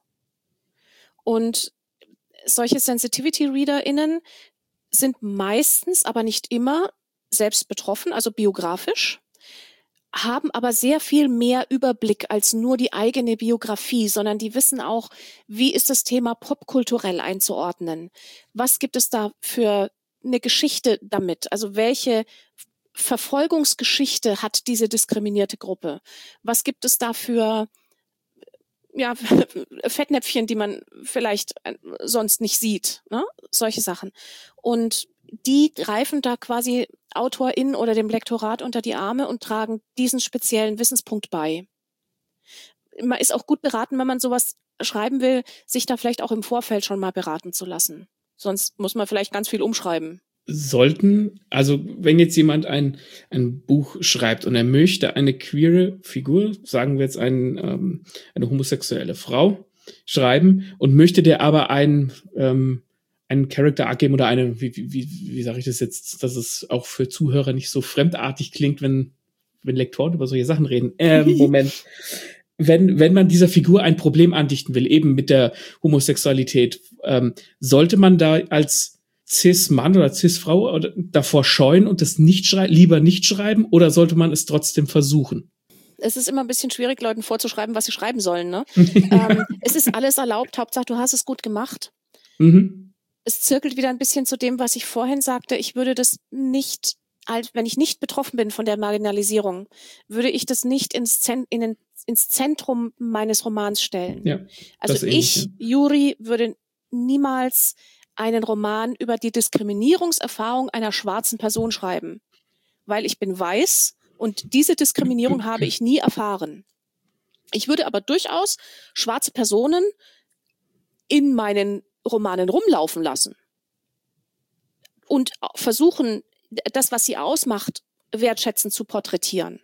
Und solche Sensitivity-ReaderInnen sind meistens, aber nicht immer, selbst betroffen, also biografisch, haben aber sehr viel mehr Überblick als nur die eigene Biografie, sondern die wissen auch, wie ist das Thema popkulturell einzuordnen? Was gibt es da für eine Geschichte damit? Also welche Verfolgungsgeschichte hat diese diskriminierte Gruppe? Was gibt es da für ja, Fettnäpfchen, die man vielleicht sonst nicht sieht, ne? Solche Sachen. Und die greifen da quasi AutorInnen oder dem Lektorat unter die Arme und tragen diesen speziellen Wissenspunkt bei. Man ist auch gut beraten, wenn man sowas schreiben will, sich da vielleicht auch im Vorfeld schon mal beraten zu lassen. Sonst muss man vielleicht ganz viel umschreiben. Sollten, also wenn jetzt jemand ein, ein Buch schreibt und er möchte eine queere Figur, sagen wir jetzt ein, ähm, eine homosexuelle Frau, schreiben und möchte der aber einen, ähm, einen Charakter Arc geben oder eine, wie, wie, wie, wie sage ich das jetzt, dass es auch für Zuhörer nicht so fremdartig klingt, wenn, wenn Lektoren über solche Sachen reden. Ähm, Moment. Wenn, wenn man dieser Figur ein Problem andichten will, eben mit der Homosexualität, ähm, sollte man da als Cis-Mann oder Cis-Frau davor scheuen und das nicht schrei- lieber nicht schreiben, oder sollte man es trotzdem versuchen? Es ist immer ein bisschen schwierig, Leuten vorzuschreiben, was sie schreiben sollen, ne? ähm, es ist alles erlaubt, Hauptsache du hast es gut gemacht. Mhm. Es zirkelt wieder ein bisschen zu dem, was ich vorhin sagte. Ich würde das nicht, wenn ich nicht betroffen bin von der Marginalisierung, würde ich das nicht ins, Zent- in den, ins Zentrum meines Romans stellen. Ja, also ich, ähnlich, ja. Juri, würde niemals einen Roman über die Diskriminierungserfahrung einer schwarzen Person schreiben, weil ich bin weiß und diese Diskriminierung habe ich nie erfahren. Ich würde aber durchaus schwarze Personen in meinen Romanen rumlaufen lassen und versuchen, das, was sie ausmacht, wertschätzend zu porträtieren.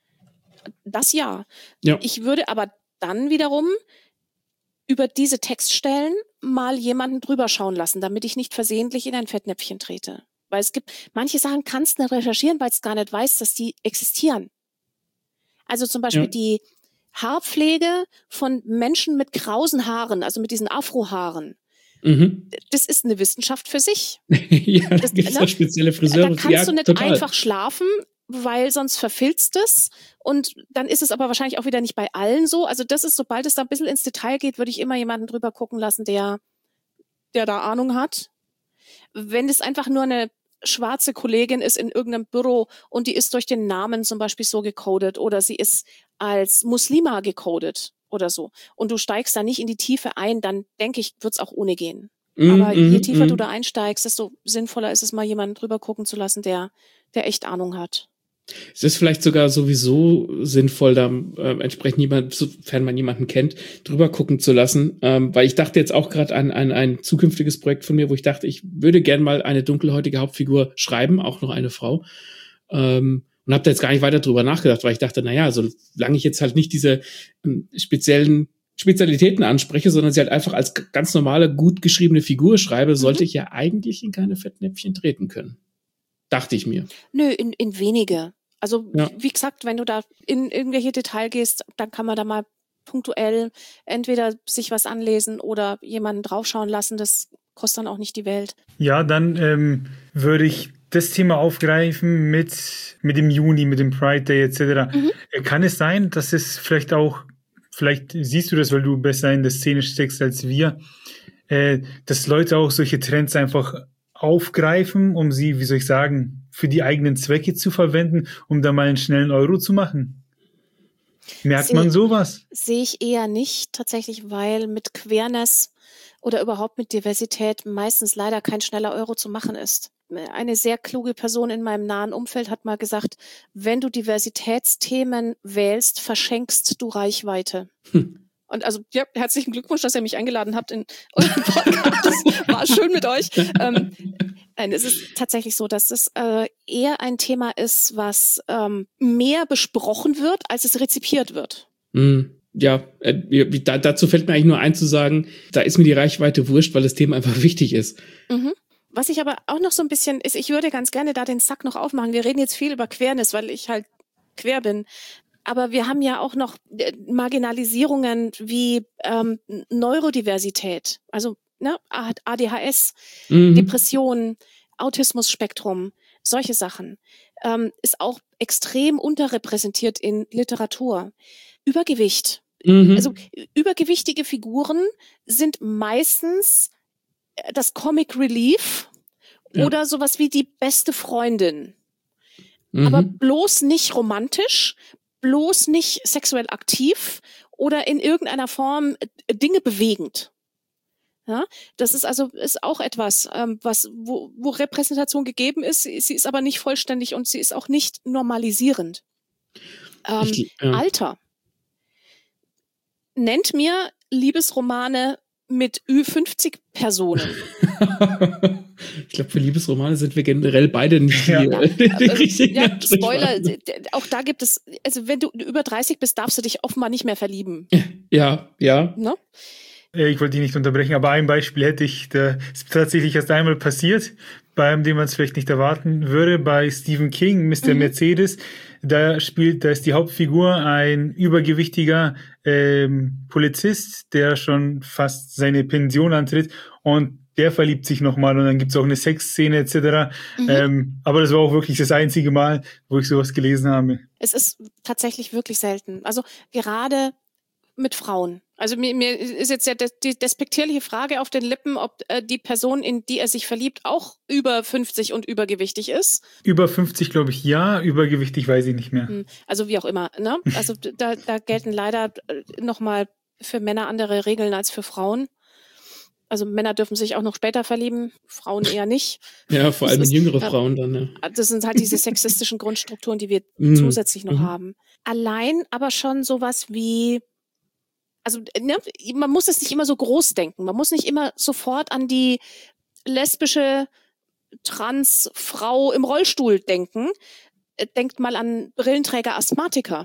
Das ja. ja. Ich würde aber dann wiederum über diese Textstellen mal jemanden drüber schauen lassen, damit ich nicht versehentlich in ein Fettnäpfchen trete. Weil es gibt, manche Sachen kannst du nicht recherchieren, weil es gar nicht weiß, dass die existieren. Also zum Beispiel ja. die Haarpflege von Menschen mit krausen Haaren, also mit diesen Afrohaaren. Mhm. Das ist eine Wissenschaft für sich. Ja, da gibt es ja spezielle Friseure. Da kannst ja, du nicht total. einfach schlafen, weil sonst verfilzt es und dann ist es aber wahrscheinlich auch wieder nicht bei allen so. Also das ist, sobald es da ein bisschen ins Detail geht, würde ich immer jemanden drüber gucken lassen, der, der da Ahnung hat. Wenn es einfach nur eine schwarze Kollegin ist in irgendeinem Büro und die ist durch den Namen zum Beispiel so gecodet oder sie ist als Muslima gecodet oder so und du steigst da nicht in die Tiefe ein, dann denke ich, wird es auch ohne gehen. Mm, aber je mm, tiefer mm. du da einsteigst, desto sinnvoller ist es mal, jemanden drüber gucken zu lassen, der, der echt Ahnung hat. Es ist vielleicht sogar sowieso sinnvoll, da äh, entsprechend jemand, sofern man jemanden kennt, drüber gucken zu lassen, ähm, weil ich dachte jetzt auch gerade an, an ein zukünftiges Projekt von mir, wo ich dachte, ich würde gern mal eine dunkelhäutige Hauptfigur schreiben, auch noch eine Frau, ähm, und habe da jetzt gar nicht weiter drüber nachgedacht, weil ich dachte, naja, solange ich jetzt halt nicht diese ähm, speziellen Spezialitäten anspreche, sondern sie halt einfach als ganz normale, gut geschriebene Figur schreibe, sollte mhm. ich ja eigentlich in keine Fettnäpfchen treten können. Dachte ich mir. Nö, in, in wenige. Also ja. wie gesagt, wenn du da in irgendwelche Detail gehst, dann kann man da mal punktuell entweder sich was anlesen oder jemanden draufschauen lassen. Das kostet dann auch nicht die Welt. Ja, dann ähm, würde ich das Thema aufgreifen mit, mit dem Juni, mit dem Pride Day et cetera. Mhm. Kann es sein, dass es vielleicht auch, vielleicht siehst du das, weil du besser in der Szene steckst als wir, äh, dass Leute auch solche Trends einfach aufgreifen, um sie, wie soll ich sagen, für die eigenen Zwecke zu verwenden, um da mal einen schnellen Euro zu machen? Merkt seh, man sowas? Sehe ich eher nicht tatsächlich, weil mit Queerness oder überhaupt mit Diversität meistens leider kein schneller Euro zu machen ist. Eine sehr kluge Person in meinem nahen Umfeld hat mal gesagt, wenn du Diversitätsthemen wählst, verschenkst du Reichweite. Hm. Und also, ja, herzlichen Glückwunsch, dass ihr mich eingeladen habt in euren Podcast. War schön mit euch. Ähm, nein, es ist tatsächlich so, dass es äh, eher ein Thema ist, was ähm, mehr besprochen wird, als es rezipiert wird. Mm, ja, äh, da, dazu fällt mir eigentlich nur ein zu sagen, da ist mir die Reichweite wurscht, weil das Thema einfach wichtig ist. Mhm. Was ich aber auch noch so ein bisschen ist, ich würde ganz gerne da den Sack noch aufmachen. Wir reden jetzt viel über Queerness, weil ich halt quer bin. Aber wir haben ja auch noch Marginalisierungen wie ähm, Neurodiversität, also ne, A D H S, mhm. Depressionen, Autismus-Spektrum, solche Sachen. Ähm, ist auch extrem unterrepräsentiert in Literatur. Übergewicht. Mhm. Also übergewichtige Figuren sind meistens das Comic Relief ja. oder sowas wie die beste Freundin. Mhm. Aber bloß nicht romantisch, bloß nicht sexuell aktiv oder in irgendeiner Form Dinge bewegend. Ja, das ist also ist auch etwas, ähm, was wo, wo Repräsentation gegeben ist. Sie ist aber nicht vollständig und sie ist auch nicht normalisierend. Ähm, ich, ja. Alter. Nennt mir Liebesromane mit Ü fünfzig Personen. Ich glaube, für Liebesromane sind wir generell beide nicht die, ja. die, die richtigen. Ja, Spoiler, auch da gibt es, also wenn du über dreißig bist, darfst du dich offenbar nicht mehr verlieben. Ja, ja. Ne? Ich wollte dich nicht unterbrechen, aber ein Beispiel hätte ich, das ist tatsächlich erst einmal passiert, bei dem man es vielleicht nicht erwarten würde, bei Stephen King, Mister Mhm. Mercedes. Da spielt, da ist die Hauptfigur ein übergewichtiger ähm, Polizist, der schon fast seine Pension antritt und der verliebt sich nochmal und dann gibt's auch eine Sexszene et cetera. Mhm. Ähm, aber das war auch wirklich das einzige Mal, wo ich sowas gelesen habe. Es ist tatsächlich wirklich selten. Also gerade mit Frauen. Also mir, mir ist jetzt ja die despektierliche Frage auf den Lippen, ob äh, die Person, in die er sich verliebt, auch über fünfzig und übergewichtig ist. Über fünfzig glaube ich ja, übergewichtig weiß ich nicht mehr. Also wie auch immer. Ne? Also da, da gelten leider nochmal für Männer andere Regeln als für Frauen. Also Männer dürfen sich auch noch später verlieben, Frauen eher nicht. Ja, vor allem ist, jüngere äh, Frauen dann. Ja. Das sind halt diese sexistischen Grundstrukturen, die wir mm. zusätzlich noch mm. haben. Allein aber schon sowas wie Also ne, man muss es nicht immer so groß denken. Man muss nicht immer sofort an die lesbische Transfrau im Rollstuhl denken. Denkt mal an Brillenträger Asthmatiker.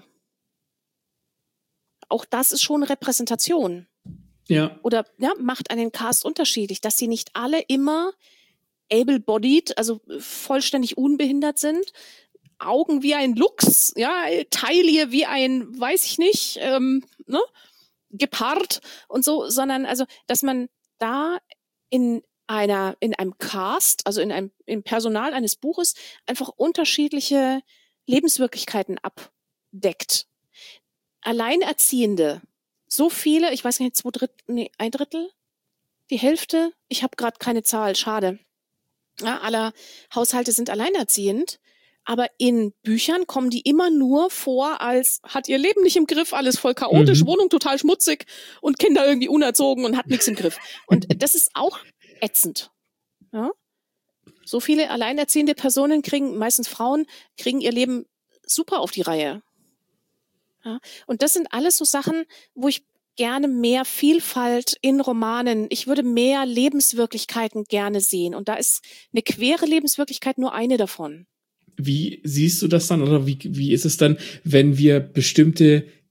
Auch das ist schon Repräsentation. Ja. Oder ja, macht einen Cast unterschiedlich, dass sie nicht alle immer able-bodied, also vollständig unbehindert sind. Augen wie ein Luchs, ja, Taille wie ein, weiß ich nicht, ähm, ne? Gepaart und so, sondern also, dass man da in einer, in einem Cast, also in einem, im Personal eines Buches einfach unterschiedliche Lebenswirklichkeiten abdeckt. Alleinerziehende, so viele, ich weiß nicht, zwei Drittel, nee, ein Drittel, die Hälfte, ich habe gerade keine Zahl, schade. Ja, aller Haushalte sind alleinerziehend. Aber in Büchern kommen die immer nur vor als, hat ihr Leben nicht im Griff, alles voll chaotisch, mhm. Wohnung total schmutzig und Kinder irgendwie unerzogen und hat nichts im Griff. Und das ist auch ätzend. Ja? So viele alleinerziehende Personen kriegen, meistens Frauen, kriegen ihr Leben super auf die Reihe. Ja? Und das sind alles so Sachen, wo ich gerne mehr Vielfalt in Romanen, ich würde mehr Lebenswirklichkeiten gerne sehen. Und da ist eine queere Lebenswirklichkeit nur eine davon. Wie siehst du das dann oder wie, wie ist es dann, wenn wir bestimmte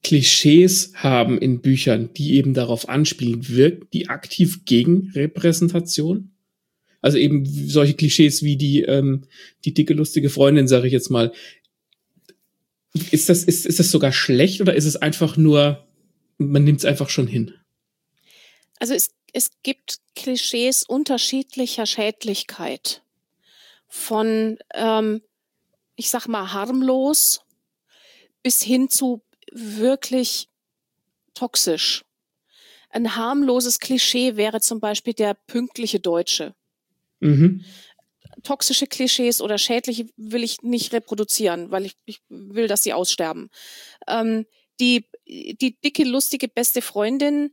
Klischees haben in Büchern, die eben darauf anspielen, wirkt die aktiv gegen Repräsentation? Also eben solche Klischees wie die ähm, die dicke, lustige Freundin, sage ich jetzt mal. Ist das, ist, ist das sogar schlecht oder ist es einfach nur, man nimmt es einfach schon hin? Also es, es gibt Klischees unterschiedlicher Schädlichkeit. Von, ähm, ich sag mal, harmlos bis hin zu wirklich toxisch. Ein harmloses Klischee wäre zum Beispiel der pünktliche Deutsche. Mhm. Toxische Klischees oder schädliche will ich nicht reproduzieren, weil ich, ich will, dass sie aussterben. Ähm, die, die dicke, lustige, beste Freundin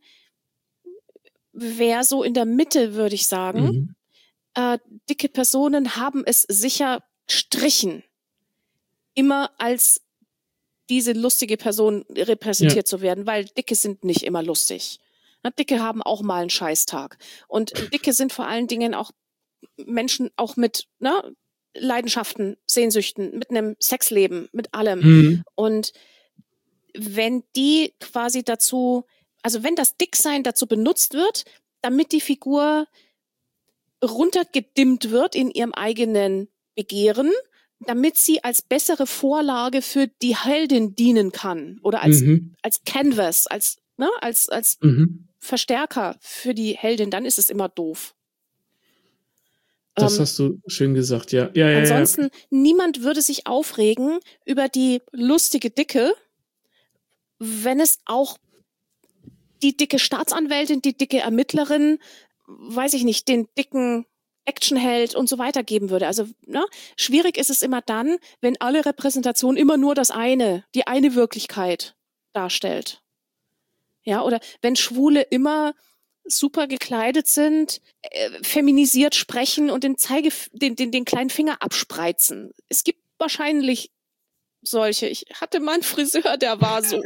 wäre so in der Mitte, würde ich sagen. Mhm. Äh, dicke Personen haben es sicher strichen, immer als diese lustige Person repräsentiert ja. zu werden, weil Dicke sind nicht immer lustig. Na, Dicke haben auch mal einen Scheißtag. Und Dicke sind vor allen Dingen auch Menschen auch mit ne, Leidenschaften, Sehnsüchten, mit einem Sexleben, mit allem. Mhm. Und wenn die quasi dazu, also wenn das Dicksein dazu benutzt wird, damit die Figur runtergedimmt wird in ihrem eigenen Begehren, damit sie als bessere Vorlage für die Heldin dienen kann oder als, mhm. als Canvas, als, ne, als, als mhm. Verstärker für die Heldin, dann ist es immer doof. Das ähm, hast du schön gesagt, ja. ja, ja ansonsten, ja. niemand würde sich aufregen über die lustige Dicke, wenn es auch die dicke Staatsanwältin, die dicke Ermittlerin, weiß ich nicht, den dicken Actionheld und so weiter geben würde. Also ne, schwierig ist es immer dann, wenn alle Repräsentation immer nur das eine, die eine Wirklichkeit darstellt. Ja, oder wenn Schwule immer super gekleidet sind, äh, feminisiert sprechen und den Zeige, den, den, den kleinen Finger abspreizen. Es gibt wahrscheinlich solche. Ich hatte mal einen Friseur, der war so.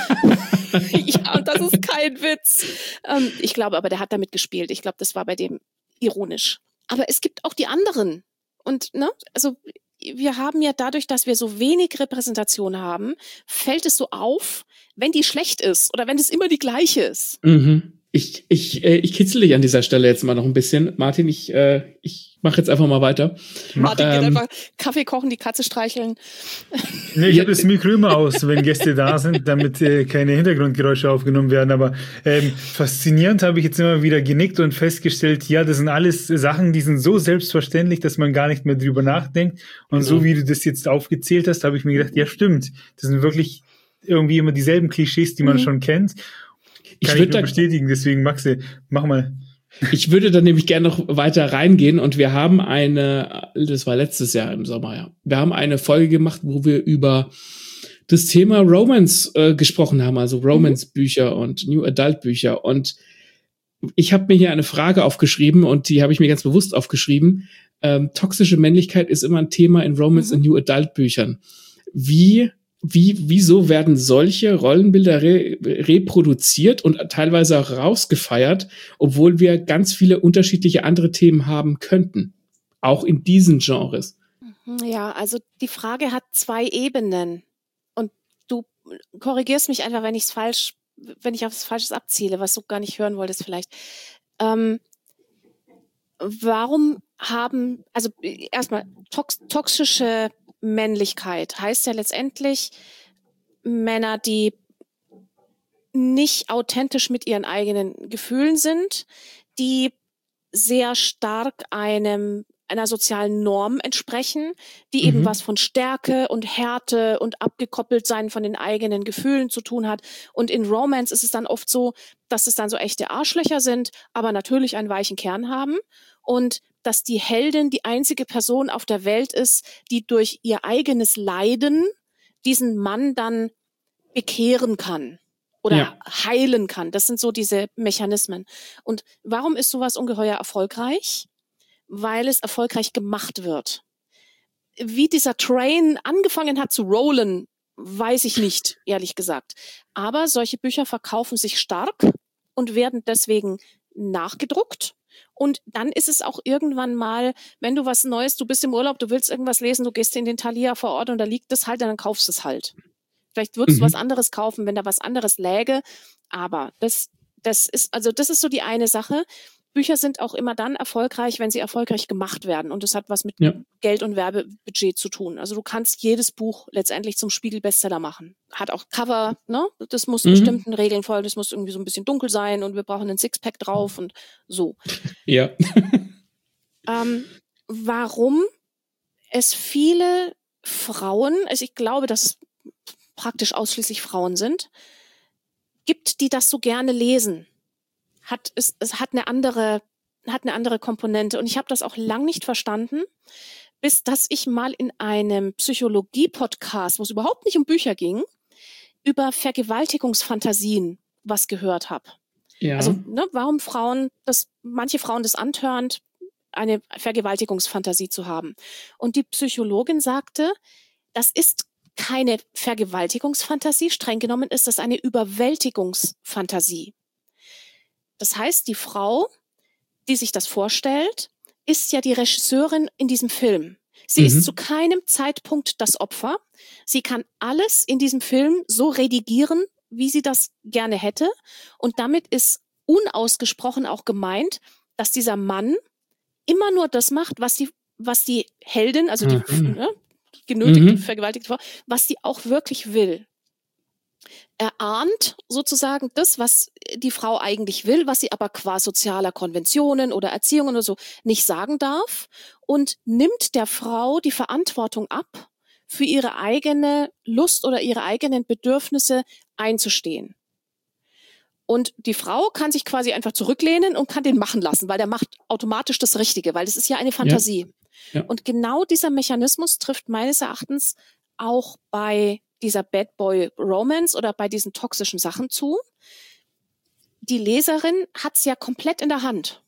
Ja, und das ist kein Witz. Ähm, ich glaube aber, der hat damit gespielt. Ich glaube, das war bei dem ironisch. Aber es gibt auch die anderen. Und, ne, also, wir haben ja dadurch, dass wir so wenig Repräsentation haben, fällt es so auf, wenn die schlecht ist oder wenn es immer die gleiche ist. Mhm. Ich, ich, äh, ich kitzel dich an dieser Stelle jetzt mal noch ein bisschen. Martin, ich, äh, ich mache jetzt einfach mal weiter. Martin ähm, geht einfach Kaffee kochen, die Katze streicheln. Nee, ich habe das Mikro immer aus, wenn Gäste da sind, damit äh, keine Hintergrundgeräusche aufgenommen werden. Aber ähm, faszinierend habe ich jetzt immer wieder genickt und festgestellt, ja, das sind alles Sachen, die sind so selbstverständlich, dass man gar nicht mehr drüber nachdenkt. Und genau. So wie du das jetzt aufgezählt hast, habe ich mir gedacht, ja stimmt, das sind wirklich irgendwie immer dieselben Klischees, die man mhm. schon kennt. Kann ich, ich nur bestätigen, deswegen Maxi, mach mal. Ich würde dann nämlich gerne noch weiter reingehen und wir haben eine, das war letztes Jahr im Sommer, ja, wir haben eine Folge gemacht, wo wir über das Thema Romance äh, gesprochen haben, also Romance-Bücher und New Adult-Bücher und ich habe mir hier eine Frage aufgeschrieben und die habe ich mir ganz bewusst aufgeschrieben. Ähm, toxische Männlichkeit ist immer ein Thema in Romance- mhm. und New Adult-Büchern. Wie Wie, wieso werden solche Rollenbilder re, reproduziert und teilweise auch rausgefeiert, obwohl wir ganz viele unterschiedliche andere Themen haben könnten? Auch in diesen Genres. Ja, also die Frage hat zwei Ebenen. Und du korrigierst mich einfach, wenn ich es falsch, wenn ich auf was Falsches abziele, was du gar nicht hören wolltest vielleicht. Ähm, warum haben, also erstmal tox, toxische Männlichkeit heißt ja letztendlich Männer, die nicht authentisch mit ihren eigenen Gefühlen sind, die sehr stark einem einer sozialen Norm entsprechen, die mhm. eben was von Stärke und Härte und abgekoppelt sein von den eigenen Gefühlen zu tun hat. Und in Romance ist es dann oft so, dass es dann so echte Arschlöcher sind, aber natürlich einen weichen Kern haben und dass die Heldin die einzige Person auf der Welt ist, die durch ihr eigenes Leiden diesen Mann dann bekehren kann oder ja. heilen kann. Das sind so diese Mechanismen. Und warum ist sowas ungeheuer erfolgreich? Weil es erfolgreich gemacht wird. Wie dieser Train angefangen hat zu rollen, weiß ich nicht, ehrlich gesagt. Aber solche Bücher verkaufen sich stark und werden deswegen nachgedruckt. Und dann ist es auch irgendwann mal, wenn du was Neues, du bist im Urlaub, du willst irgendwas lesen, du gehst in den Thalia vor Ort und da liegt das halt, dann kaufst du es halt. Vielleicht würdest Mhm. du was anderes kaufen, wenn da was anderes läge. Aber das, das ist, also das ist so die eine Sache. Bücher sind auch immer dann erfolgreich, wenn sie erfolgreich gemacht werden. Und das hat was mit Ja. Geld- und Werbebudget zu tun. Also du kannst jedes Buch letztendlich zum Spiegel-Bestseller machen. Hat auch Cover, ne? Das muss Mhm. bestimmten Regeln folgen. Das muss irgendwie so ein bisschen dunkel sein und wir brauchen einen Sixpack drauf und so. Ja. Ähm, warum es viele Frauen, also ich glaube, dass es praktisch ausschließlich Frauen sind, gibt, die das so gerne lesen. Hat es, es hat eine andere, hat eine andere Komponente. Und ich habe das auch lang nicht verstanden, bis dass ich mal in einem Psychologie-Podcast, wo es überhaupt nicht um Bücher ging, über Vergewaltigungsfantasien was gehört habe. Ja. Also, ne, warum Frauen, das, manche Frauen das antörnt, eine Vergewaltigungsfantasie zu haben. Und die Psychologin sagte, das ist keine Vergewaltigungsfantasie, streng genommen ist das eine Überwältigungsfantasie. Das heißt, die Frau, die sich das vorstellt, ist ja die Regisseurin in diesem Film. Sie Mhm. ist zu keinem Zeitpunkt das Opfer. Sie kann alles in diesem Film so redigieren, wie sie das gerne hätte. Und damit ist unausgesprochen auch gemeint, dass dieser Mann immer nur das macht, was die, was die Heldin, also die Mhm. ne, genötigte, Mhm. vergewaltigte Frau, was die auch wirklich will. Er ahnt sozusagen das, was die Frau eigentlich will, was sie aber qua sozialer Konventionen oder Erziehungen oder so nicht sagen darf und nimmt der Frau die Verantwortung ab, für ihre eigene Lust oder ihre eigenen Bedürfnisse einzustehen. Und die Frau kann sich quasi einfach zurücklehnen und kann den machen lassen, weil der macht automatisch das Richtige, weil das ist ja eine Fantasie. Ja. Ja. Und genau dieser Mechanismus trifft meines Erachtens auch bei dieser Bad Boy Romance oder bei diesen toxischen Sachen zu. Die Leserin hat's ja komplett in der Hand.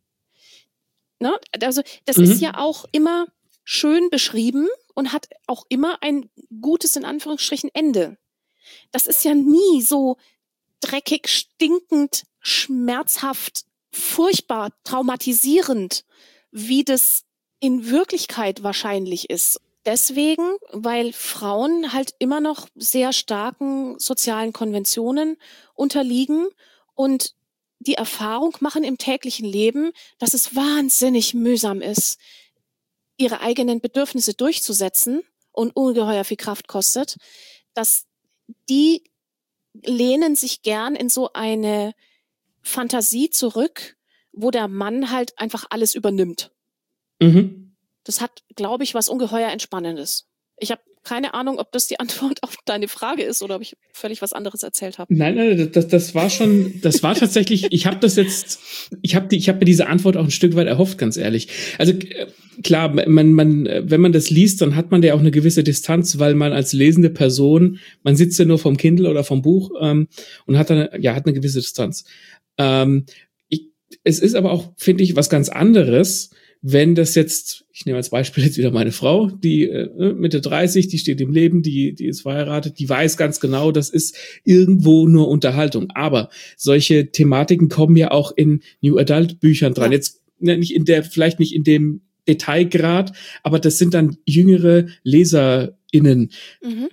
Ne? Also das Mhm. ist ja auch immer schön beschrieben und hat auch immer ein gutes, in Anführungsstrichen, Ende. Das ist ja nie so dreckig, stinkend, schmerzhaft, furchtbar, traumatisierend, wie das in Wirklichkeit wahrscheinlich ist. Deswegen, weil Frauen halt immer noch sehr starken sozialen Konventionen unterliegen und die Erfahrung machen im täglichen Leben, dass es wahnsinnig mühsam ist, ihre eigenen Bedürfnisse durchzusetzen und ungeheuer viel Kraft kostet, dass die lehnen sich gern in so eine Fantasie zurück, wo der Mann halt einfach alles übernimmt. Mhm. Das hat, glaube ich, was ungeheuer Entspannendes. Ich habe keine Ahnung, ob das die Antwort auf deine Frage ist oder ob ich völlig was anderes erzählt habe. Nein, nein, das, das war schon, das war tatsächlich, ich habe das jetzt, ich habe die, ich habe mir diese Antwort auch ein Stück weit erhofft, ganz ehrlich. Also klar, man, man, wenn man das liest, dann hat man ja auch eine gewisse Distanz, weil man als lesende Person, man sitzt ja nur vom Kindle oder vom Buch ähm, und hat dann, ja, hat eine gewisse Distanz. Ähm, ich, es ist aber auch, finde ich, was ganz anderes, wenn das jetzt, ich nehme als Beispiel jetzt wieder meine Frau, die äh, Mitte dreißig, die steht im Leben, die die ist verheiratet, die weiß ganz genau, das ist irgendwo nur Unterhaltung. Aber solche Thematiken kommen ja auch in New Adult Büchern dran. Ja. Jetzt ne, nicht in der, vielleicht nicht in dem Detailgrad, aber das sind dann jüngere LeserInnen. Mhm.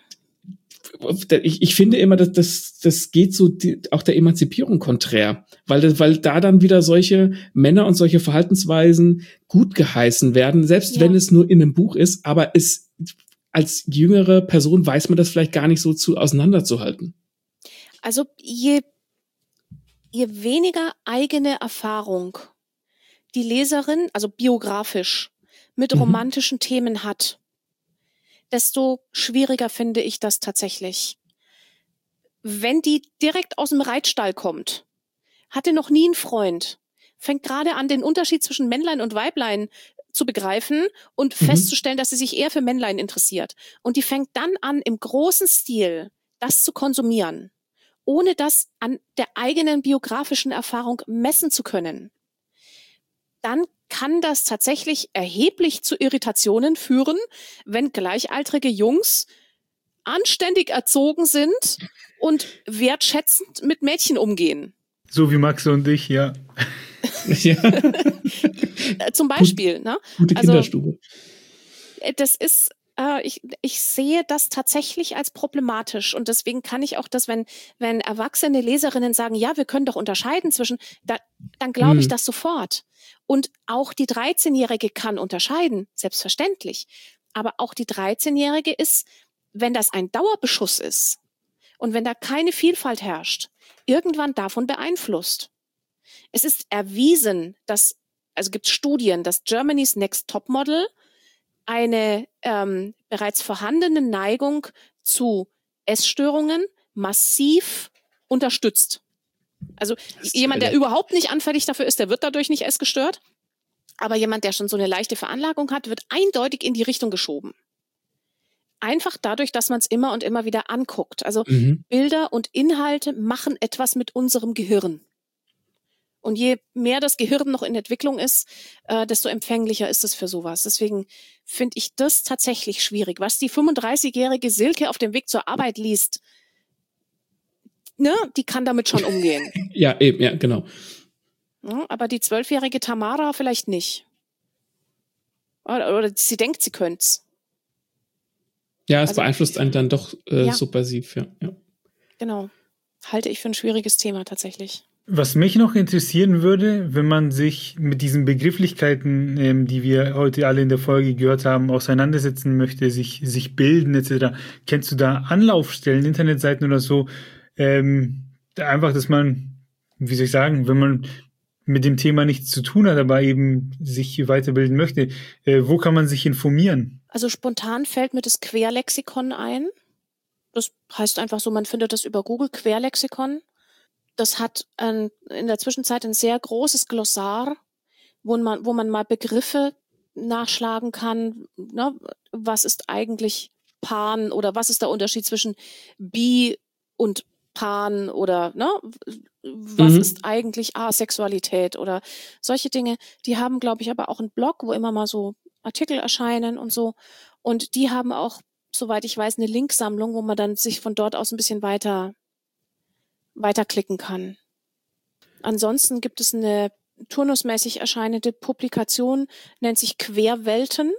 Ich, ich finde immer, dass das, das geht so die, auch der Emanzipierung konträr, weil, weil da dann wieder solche Männer und solche Verhaltensweisen gut geheißen werden, selbst Ja. wenn es nur in einem Buch ist, aber es als jüngere Person weiß man das vielleicht gar nicht so zu auseinanderzuhalten. Also je, je weniger eigene Erfahrung die Leserin, also biografisch, mit Mhm. romantischen Themen hat, desto schwieriger finde ich das tatsächlich. Wenn die direkt aus dem Reitstall kommt, hatte noch nie einen Freund, fängt gerade an, den Unterschied zwischen Männlein und Weiblein zu begreifen und Mhm. festzustellen, dass sie sich eher für Männlein interessiert. Und die fängt dann an, im großen Stil das zu konsumieren, ohne das an der eigenen biografischen Erfahrung messen zu können. Dann kann das tatsächlich erheblich zu Irritationen führen, wenn gleichaltrige Jungs anständig erzogen sind und wertschätzend mit Mädchen umgehen. So wie Max und ich, ja. Ja. Äh, Zum Beispiel, ne? Gute Also- Kinderstube. Äh, Das ist, äh, ich, ich sehe das tatsächlich als problematisch und deswegen kann ich auch das, wenn, wenn erwachsene Leserinnen sagen, ja, wir können doch unterscheiden zwischen, da, dann glaube ich Hm. das sofort. Und auch die dreizehnjährige kann unterscheiden, selbstverständlich. Aber auch die dreizehnjährige ist, wenn das ein Dauerbeschuss ist und wenn da keine Vielfalt herrscht, irgendwann davon beeinflusst. Es ist erwiesen, dass, also gibt es Studien, dass Germany's Next Topmodel eine ähm, bereits vorhandene Neigung zu Essstörungen massiv unterstützt. Also jemand, der überhaupt nicht anfällig dafür ist, der wird dadurch nicht essgestört. Aber jemand, der schon so eine leichte Veranlagung hat, wird eindeutig in die Richtung geschoben. Einfach dadurch, dass man es immer und immer wieder anguckt. Also Mhm. Bilder und Inhalte machen etwas mit unserem Gehirn. Und je mehr das Gehirn noch in Entwicklung ist, äh, desto empfänglicher ist es für sowas. Deswegen finde ich das tatsächlich schwierig. Was die fünfunddreißigjährige Silke auf dem Weg zur Arbeit liest, ne, die kann damit schon umgehen. Ja, eben, ja, genau. Ja, aber die zwölfjährige Tamara vielleicht nicht. Oder, oder sie denkt, sie könnt's. Ja, es Also, beeinflusst einen dann doch äh, ja. subversiv, ja. ja. Genau. Halte ich für ein schwieriges Thema tatsächlich. Was mich noch interessieren würde, wenn man sich mit diesen Begrifflichkeiten, ähm, die wir heute alle in der Folge gehört haben, auseinandersetzen möchte, sich, sich bilden et cetera. Kennst du da Anlaufstellen, Internetseiten oder so? Ähm, einfach, dass man, wie soll ich sagen, wenn man mit dem Thema nichts zu tun hat, aber eben sich weiterbilden möchte, äh, wo kann man sich informieren? Also spontan fällt mir das Querlexikon ein. Das heißt einfach so, man findet das über Google, Querlexikon. Das hat ein, in der Zwischenzeit ein sehr großes Glossar, wo man, wo man mal Begriffe nachschlagen kann. Ne? Was ist eigentlich Pan oder was ist der Unterschied zwischen Bi und Pan oder ne? Was Mhm. ist eigentlich Asexualität oder solche Dinge. Die haben, glaube ich, aber auch einen Blog, wo immer mal so Artikel erscheinen und so. Und die haben auch, soweit ich weiß, eine Linksammlung, wo man dann sich von dort aus ein bisschen weiter weiterklicken kann. Ansonsten gibt es eine turnusmäßig erscheinende Publikation, nennt sich Querwelten.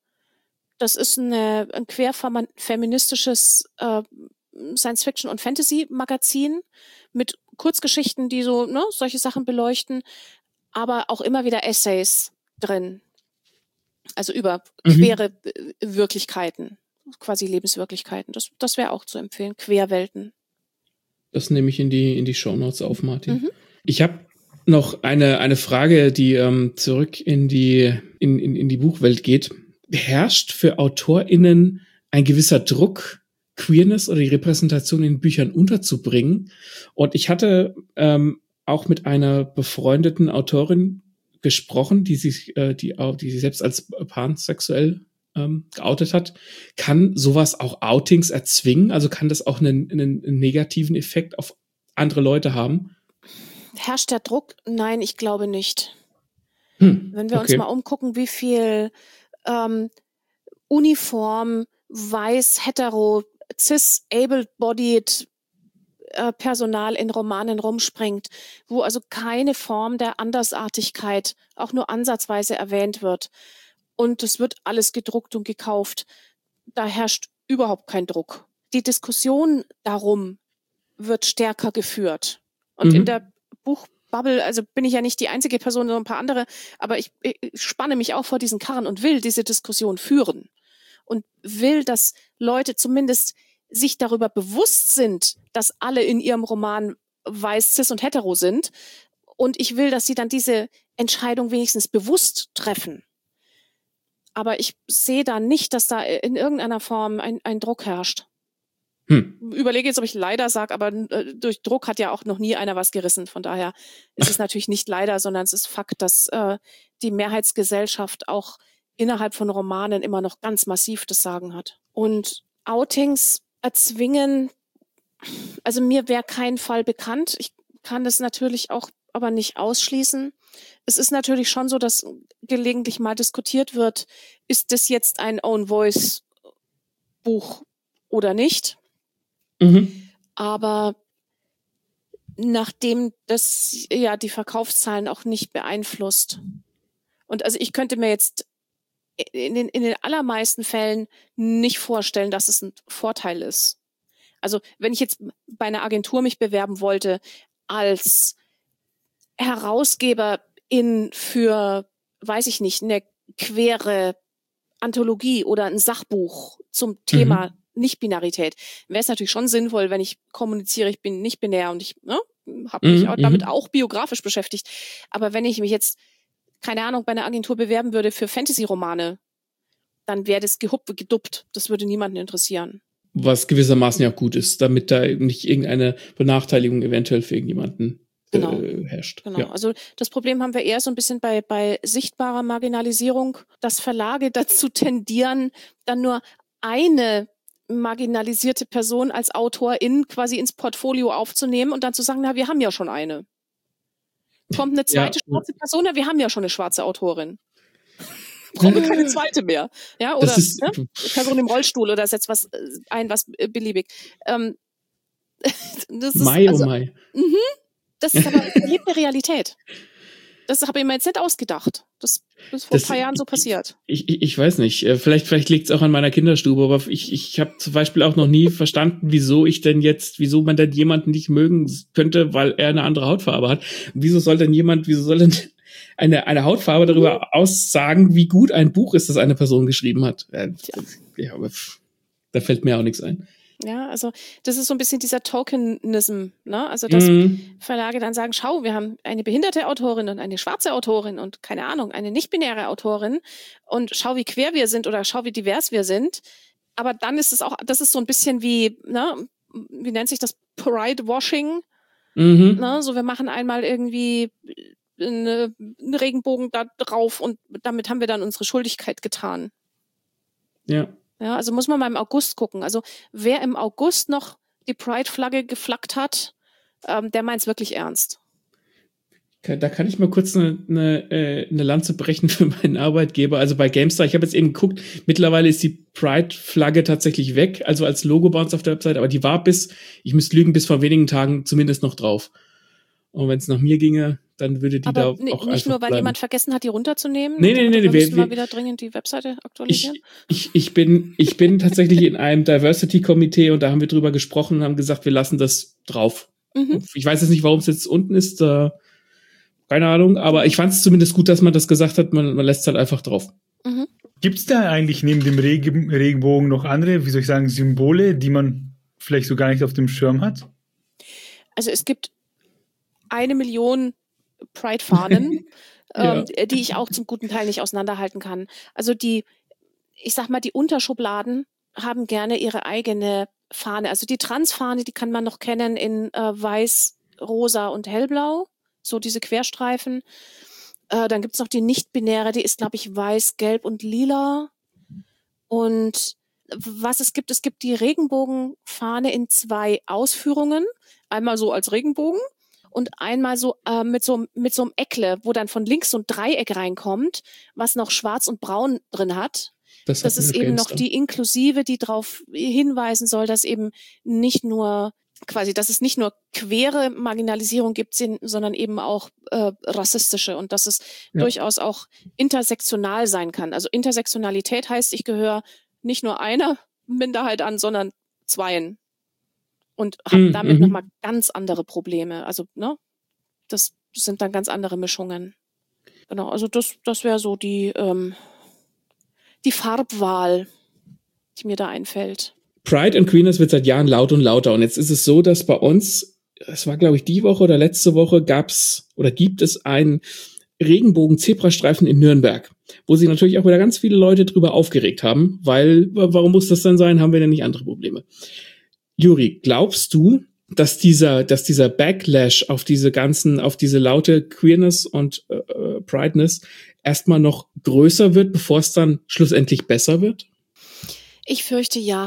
Das ist eine, ein querfeministisches äh, Science-Fiction- und Fantasy-Magazin mit Kurzgeschichten, die so ne, solche Sachen beleuchten, aber auch immer wieder Essays drin. Also über Mhm. quere äh, Wirklichkeiten, quasi Lebenswirklichkeiten. Das, das wäre auch zu empfehlen, Querwelten. Das nehme ich in die, in die Shownotes auf, Martin. Mhm. Ich habe noch eine, eine Frage, die ähm, zurück in die, in, in, in die Buchwelt geht. Herrscht für AutorInnen ein gewisser Druck, Queerness oder die Repräsentation in Büchern unterzubringen? Und ich hatte ähm, auch mit einer befreundeten Autorin gesprochen, die sich, äh, die, die sich selbst als pansexuell ähm, geoutet hat. Kann sowas auch Outings erzwingen? Also kann das auch einen, einen negativen Effekt auf andere Leute haben? Herrscht der Druck? Nein, ich glaube nicht. Hm, Wenn wir okay. uns mal umgucken, wie viel ähm, uniform, weiß, hetero, cis, able-bodied äh, Personal in Romanen rumspringt, wo also keine Form der Andersartigkeit auch nur ansatzweise erwähnt wird. Und es wird alles gedruckt und gekauft. Da herrscht überhaupt kein Druck. Die Diskussion darum wird stärker geführt. Und Mhm. in der Buchbubble, also bin ich ja nicht die einzige Person, sondern ein paar andere, aber ich, ich spanne mich auch vor diesen Karren und will diese Diskussion führen. Und will, dass Leute zumindest sich darüber bewusst sind, dass alle in ihrem Roman weiß, cis und hetero sind. Und ich will, dass sie dann diese Entscheidung wenigstens bewusst treffen. Aber ich sehe da nicht, dass da in irgendeiner Form ein, ein Druck herrscht. Hm. Überlege jetzt, ob ich leider sage, aber äh, durch Druck hat ja auch noch nie einer was gerissen. Von daher ist es natürlich nicht leider, sondern es ist Fakt, dass äh, die Mehrheitsgesellschaft auch innerhalb von Romanen immer noch ganz massiv das Sagen hat. Und Outings erzwingen, also mir wäre kein Fall bekannt. Ich kann das natürlich auch aber nicht ausschließen. Es ist natürlich schon so, dass gelegentlich mal diskutiert wird, ist das jetzt ein Own-Voice-Buch oder nicht? Mhm. Aber nachdem das ja die Verkaufszahlen auch nicht beeinflusst. Und also ich könnte mir jetzt in den, in den allermeisten Fällen nicht vorstellen, dass es ein Vorteil ist. Also wenn ich jetzt bei einer Agentur mich bewerben wollte als Herausgeberin für, weiß ich nicht, eine queere Anthologie oder ein Sachbuch zum Thema mhm. Nicht-Binarität, wäre es natürlich schon sinnvoll, wenn ich kommuniziere, ich bin nicht binär und ich ne, habe mich mhm. damit auch biografisch beschäftigt. Aber wenn ich mich jetzt, keine Ahnung, bei einer Agentur bewerben würde für Fantasy-Romane, dann wäre das gehuppt, geduppt. Das würde niemanden interessieren. Was gewissermaßen ja auch gut ist, damit da nicht irgendeine Benachteiligung eventuell für irgendjemanden genau. äh, herrscht. Genau. Ja. Also das Problem haben wir eher so ein bisschen bei, bei sichtbarer Marginalisierung, dass Verlage dazu tendieren, dann nur eine marginalisierte Person als Autorin quasi ins Portfolio aufzunehmen und dann zu sagen, na, wir haben ja schon eine. Kommt eine zweite ja. schwarze Person, na, wir haben ja schon eine schwarze Autorin. Brauchen wir keine zweite mehr. Ja, oder ist, ne? Person im Rollstuhl oder setzt was ein, was beliebig. Ähm, das ist, Mai, also, oh Mai. Mhm, das ist aber erlebte Realität. Das habe ich mir jetzt nicht ausgedacht. Das ist vor das, ein paar Jahren so passiert. Ich, ich, ich weiß nicht. Vielleicht, vielleicht liegt es auch an meiner Kinderstube, aber ich, ich habe zum Beispiel auch noch nie verstanden, wieso ich denn jetzt, wieso man denn jemanden nicht mögen könnte, weil er eine andere Hautfarbe hat. Wieso soll denn jemand, wieso soll denn eine, eine Hautfarbe darüber mhm. aussagen, wie gut ein Buch ist, das eine Person geschrieben hat? Ja, ja aber pff, da fällt mir auch nichts ein. Ja, also das ist so ein bisschen dieser Tokenism, ne? Also dass mhm. Verlage dann sagen, schau, wir haben eine behinderte Autorin und eine schwarze Autorin und keine Ahnung, eine nicht-binäre Autorin und schau, wie queer wir sind oder schau, wie divers wir sind. Aber dann ist es auch, das ist so ein bisschen wie, ne, wie nennt sich das, Pride-Washing? Mhm. Ne? So, wir machen einmal irgendwie eine, einen Regenbogen da drauf und damit haben wir dann unsere Schuldigkeit getan. Ja. Ja, also muss man mal im August gucken. Also wer im August noch die Pride-Flagge geflaggt hat, ähm, der meint's wirklich ernst. Da kann ich mal kurz eine, eine, eine Lanze brechen für meinen Arbeitgeber. Also bei GameStar, ich habe jetzt eben geguckt, mittlerweile ist die Pride-Flagge tatsächlich weg, also als Logo bei uns auf der Website, aber die war bis, ich müsste lügen, bis vor wenigen Tagen zumindest noch drauf. Und wenn es nach mir ginge, dann würde die aber da auch nicht nur, weil bleiben. Jemand vergessen hat, die runterzunehmen? Nee, nee, nee. Wir müssen wir, mal wieder dringend die Webseite aktualisieren. Ich, ich, ich, bin, ich bin tatsächlich in einem Diversity-Komitee und da haben wir drüber gesprochen und haben gesagt, wir lassen das drauf. Mhm. Ich weiß jetzt nicht, warum es jetzt unten ist, äh, keine Ahnung, aber ich fand es zumindest gut, dass man das gesagt hat, man, man lässt es halt einfach drauf. Mhm. Gibt es da eigentlich neben dem Regen, Regenbogen noch andere, wie soll ich sagen, Symbole, die man vielleicht so gar nicht auf dem Schirm hat? Also es gibt eine Million Pride-Fahnen, ja. ähm, die ich auch zum guten Teil nicht auseinanderhalten kann. Also die, ich sag mal, die Unterschubladen haben gerne ihre eigene Fahne. Also die Transfahne, die kann man noch kennen in äh, weiß, rosa und hellblau, so diese Querstreifen. Äh, dann gibt's noch die nicht-binäre, die ist, glaube ich, weiß, gelb und lila. Und was es gibt, es gibt die Regenbogenfahne in zwei Ausführungen. Einmal so als Regenbogen und einmal so äh, mit so mit so einem Eckle, wo dann von links so ein Dreieck reinkommt, was noch schwarz und braun drin hat. Das, das ist eben noch die Inklusive, die darauf hinweisen soll, dass eben nicht nur quasi, dass es nicht nur queere Marginalisierung gibt, sondern eben auch äh, rassistische und dass es ja. durchaus auch intersektional sein kann. Also Intersektionalität heißt, ich gehöre nicht nur einer Minderheit an, sondern zweien. Und habe mm, damit mm-hmm. nochmal ganz andere Probleme. Also, ne, das sind dann ganz andere Mischungen. Genau, also das, das wäre so die, ähm, die Farbwahl, die mir da einfällt. Pride and Queerness wird seit Jahren laut und lauter. Und jetzt ist es so, dass bei uns, es war glaube ich die Woche oder letzte Woche, gab's oder gibt es einen Regenbogen-Zebrastreifen in Nürnberg, wo sich natürlich auch wieder ganz viele Leute drüber aufgeregt haben, weil, warum muss das denn sein? Haben wir denn nicht andere Probleme? Juri, glaubst du, dass dieser, dass dieser Backlash auf diese ganzen, auf diese laute Queerness und äh, Prideness erstmal noch größer wird, bevor es dann schlussendlich besser wird? Ich fürchte ja.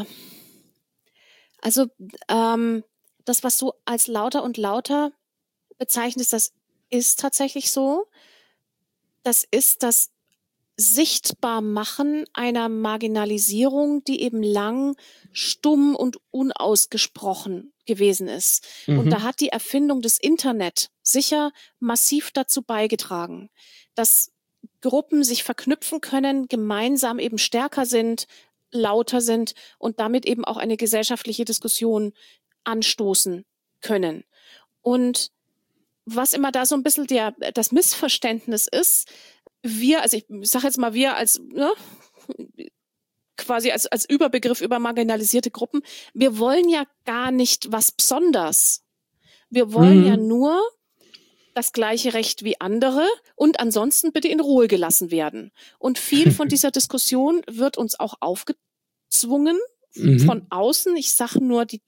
Also ähm, das, was du als lauter und lauter bezeichnest, das ist tatsächlich so. Das ist das Sichtbarmachen einer Marginalisierung, die eben lang stumm und unausgesprochen gewesen ist. Mhm. Und da hat die Erfindung des Internet sicher massiv dazu beigetragen, dass Gruppen sich verknüpfen können, gemeinsam eben stärker sind, lauter sind und damit eben auch eine gesellschaftliche Diskussion anstoßen können. Und was immer da so ein bisschen der, das Missverständnis ist, wir, also ich sage jetzt mal wir als, ne, quasi als, als Überbegriff über marginalisierte Gruppen, wir wollen ja gar nicht was Besonderes. Wir wollen mhm. ja nur das gleiche Recht wie andere und ansonsten bitte in Ruhe gelassen werden. Und viel von dieser Diskussion wird uns auch aufgezwungen mhm. von außen. Ich sage nur die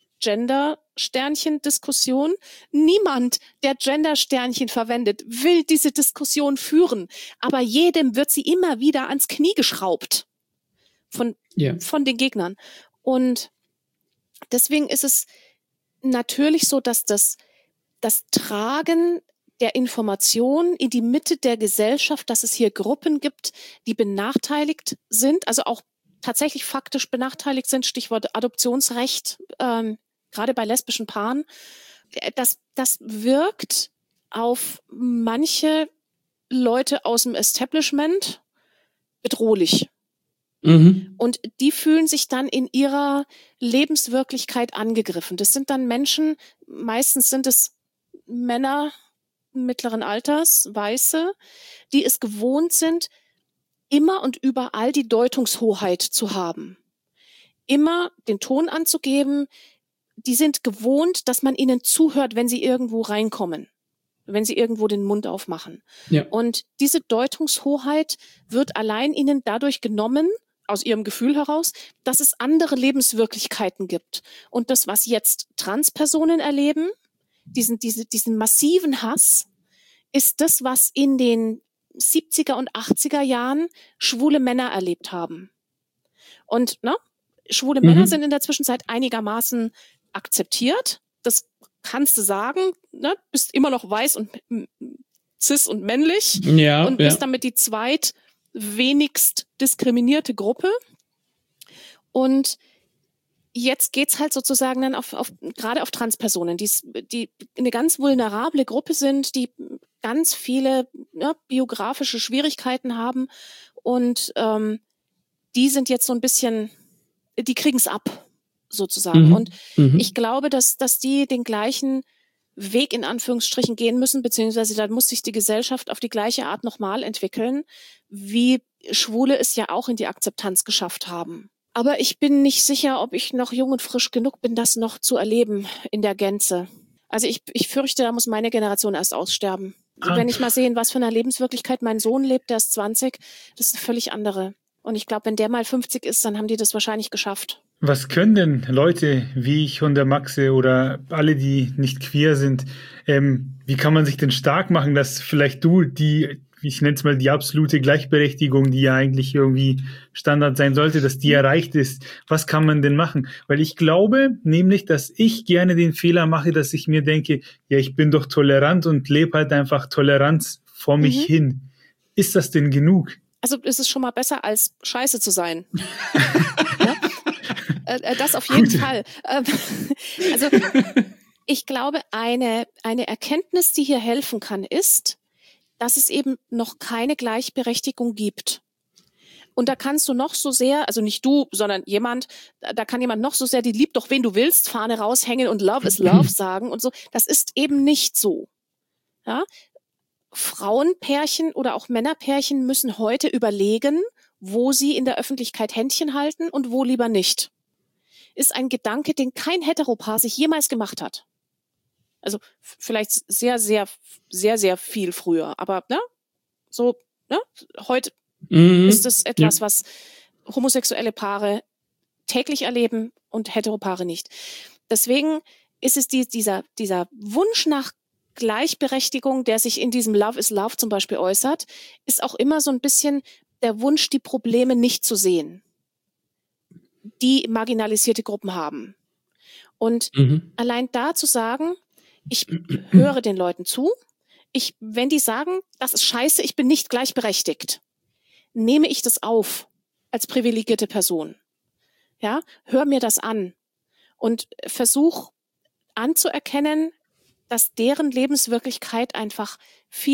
Gender-Sternchen-Diskussion. Niemand, der Gender-Sternchen verwendet, will diese Diskussion führen. Aber jedem wird sie immer wieder ans Knie geschraubt von, yeah. von den Gegnern. Und deswegen ist es natürlich so, dass das, das Tragen der Information in die Mitte der Gesellschaft, dass es hier Gruppen gibt, die benachteiligt sind, also auch tatsächlich faktisch benachteiligt sind, Stichwort Adoptionsrecht, ähm, gerade bei lesbischen Paaren, das, das wirkt auf manche Leute aus dem Establishment bedrohlich. Mhm. Und die fühlen sich dann in ihrer Lebenswirklichkeit angegriffen. Das sind dann Menschen, meistens sind es Männer mittleren Alters, Weiße, die es gewohnt sind, immer und überall die Deutungshoheit zu haben. Immer den Ton anzugeben. Die sind gewohnt, dass man ihnen zuhört, wenn sie irgendwo reinkommen, wenn sie irgendwo den Mund aufmachen. Ja. Und diese Deutungshoheit wird allein ihnen dadurch genommen, aus ihrem Gefühl heraus, dass es andere Lebenswirklichkeiten gibt. Und das, was jetzt Transpersonen erleben, diesen, diese, diesen massiven Hass, ist das, was in den siebziger und achtziger Jahren schwule Männer erlebt haben. Und ne, schwule mhm. Männer sind in der Zwischenzeit einigermaßen akzeptiert. Das kannst du sagen. Ne? Bist immer noch weiß und cis und männlich ja, und bist ja. damit die zweit wenigst diskriminierte Gruppe. Und jetzt geht's halt sozusagen dann auf, auf gerade auf Transpersonen, die, die eine ganz vulnerable Gruppe sind, die ganz viele ja, biografische Schwierigkeiten haben und ähm, die sind jetzt so ein bisschen, die kriegen's ab sozusagen. Mhm. Und mhm. ich glaube, dass dass die den gleichen Weg in Anführungsstrichen gehen müssen, beziehungsweise da muss sich die Gesellschaft auf die gleiche Art nochmal entwickeln, wie Schwule es ja auch in die Akzeptanz geschafft haben. Aber ich bin nicht sicher, ob ich noch jung und frisch genug bin, das noch zu erleben in der Gänze. Also ich, ich fürchte, da muss meine Generation erst aussterben. Ah. Wenn ich mal sehe, in was für einer Lebenswirklichkeit mein Sohn lebt, der ist zwanzig, das ist eine völlig andere. Und ich glaube, wenn der mal fünfzig ist, dann haben die das wahrscheinlich geschafft. Was können denn Leute wie ich und der Maxe oder alle, die nicht queer sind, ähm, wie kann man sich denn stark machen, dass vielleicht du die, ich nenne es mal die absolute Gleichberechtigung, die ja eigentlich irgendwie Standard sein sollte, dass die erreicht ist? Was kann man denn machen? Weil ich glaube nämlich, dass ich gerne den Fehler mache, dass ich mir denke, ja, ich bin doch tolerant und lebe halt einfach Toleranz vor mich mhm. hin. Ist das denn genug? Also ist es schon mal besser, als scheiße zu sein. Ja? äh, das auf jeden Gut. Fall. Ähm, also ich glaube, eine, eine Erkenntnis, die hier helfen kann, ist, dass es eben noch keine Gleichberechtigung gibt. Und da kannst du noch so sehr, also nicht du, sondern jemand, da kann jemand noch so sehr die lieb doch wen du willst, Fahne raushängen und Love is Love sagen und so. Das ist eben nicht so. Ja? Frauenpärchen oder auch Männerpärchen müssen heute überlegen, wo sie in der Öffentlichkeit Händchen halten und wo lieber nicht. Ist ein Gedanke, den kein Heteropaar sich jemals gemacht hat. Also vielleicht sehr, sehr, sehr, sehr viel früher. Aber ne, so ne, heute mhm. ist es etwas, ja. was homosexuelle Paare täglich erleben und Heteropaare nicht. Deswegen ist es die, dieser, dieser Wunsch nach Gleichberechtigung, der sich in diesem Love is Love zum Beispiel äußert, ist auch immer so ein bisschen der Wunsch, die Probleme nicht zu sehen, die marginalisierte Gruppen haben. Und mhm. allein da zu sagen, ich höre den Leuten zu, ich, wenn die sagen, das ist scheiße, ich bin nicht gleichberechtigt, nehme ich das auf als privilegierte Person. Ja, hör mir das an und versuch anzuerkennen, dass deren Lebenswirklichkeit einfach viel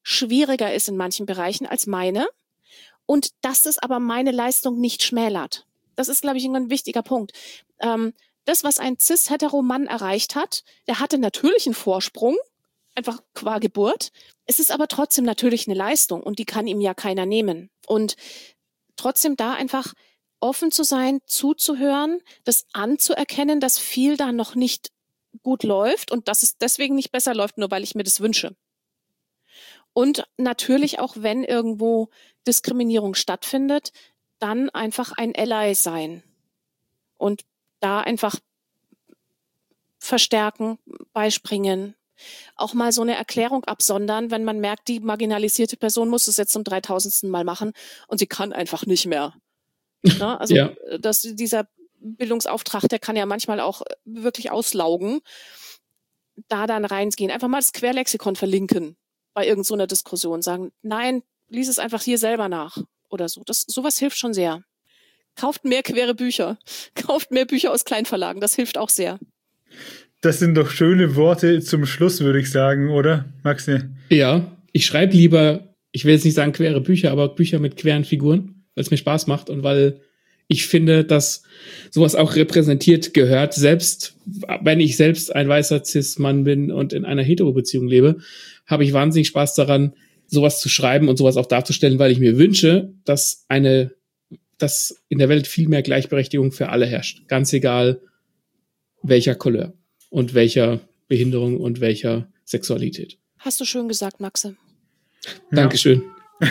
schwieriger ist in manchen Bereichen als meine und dass es aber meine Leistung nicht schmälert. Das ist, glaube ich, ein wichtiger Punkt. Ähm, das, was ein cis-hetero-Mann erreicht hat, der hatte natürlich einen Vorsprung, einfach qua Geburt. Es ist aber trotzdem natürlich eine Leistung und die kann ihm ja keiner nehmen. Und trotzdem da einfach offen zu sein, zuzuhören, das anzuerkennen, dass viel da noch nicht gut läuft und dass es deswegen nicht besser läuft, nur weil ich mir das wünsche. Und natürlich auch, wenn irgendwo Diskriminierung stattfindet, dann einfach ein Ally sein und da einfach verstärken, beispringen, auch mal so eine Erklärung absondern, wenn man merkt, die marginalisierte Person muss es jetzt zum dreitausendsten Mal machen und sie kann einfach nicht mehr. Na, also ja. dass dieser Bildungsauftrag, der kann ja manchmal auch wirklich auslaugen, da dann reingehen, einfach mal das Querlexikon verlinken bei irgend so einer Diskussion, sagen, nein, lies es einfach hier selber nach oder so. Das, sowas hilft schon sehr. Kauft mehr queere Bücher. Kauft mehr Bücher aus Kleinverlagen. Das hilft auch sehr. Das sind doch schöne Worte zum Schluss, würde ich sagen, oder, Maxi? Ja, ich schreibe lieber, ich will jetzt nicht sagen queere Bücher, aber Bücher mit queeren Figuren, weil es mir Spaß macht und weil ich finde, dass sowas auch repräsentiert gehört. Selbst wenn ich selbst ein weißer Cis-Mann bin und in einer Hetero-Beziehung lebe, habe ich wahnsinnig Spaß daran, sowas zu schreiben und sowas auch darzustellen, weil ich mir wünsche, dass eine, dass in der Welt viel mehr Gleichberechtigung für alle herrscht. Ganz egal, welcher Couleur und welcher Behinderung und welcher Sexualität. Hast du schön gesagt, Maxe. Dankeschön.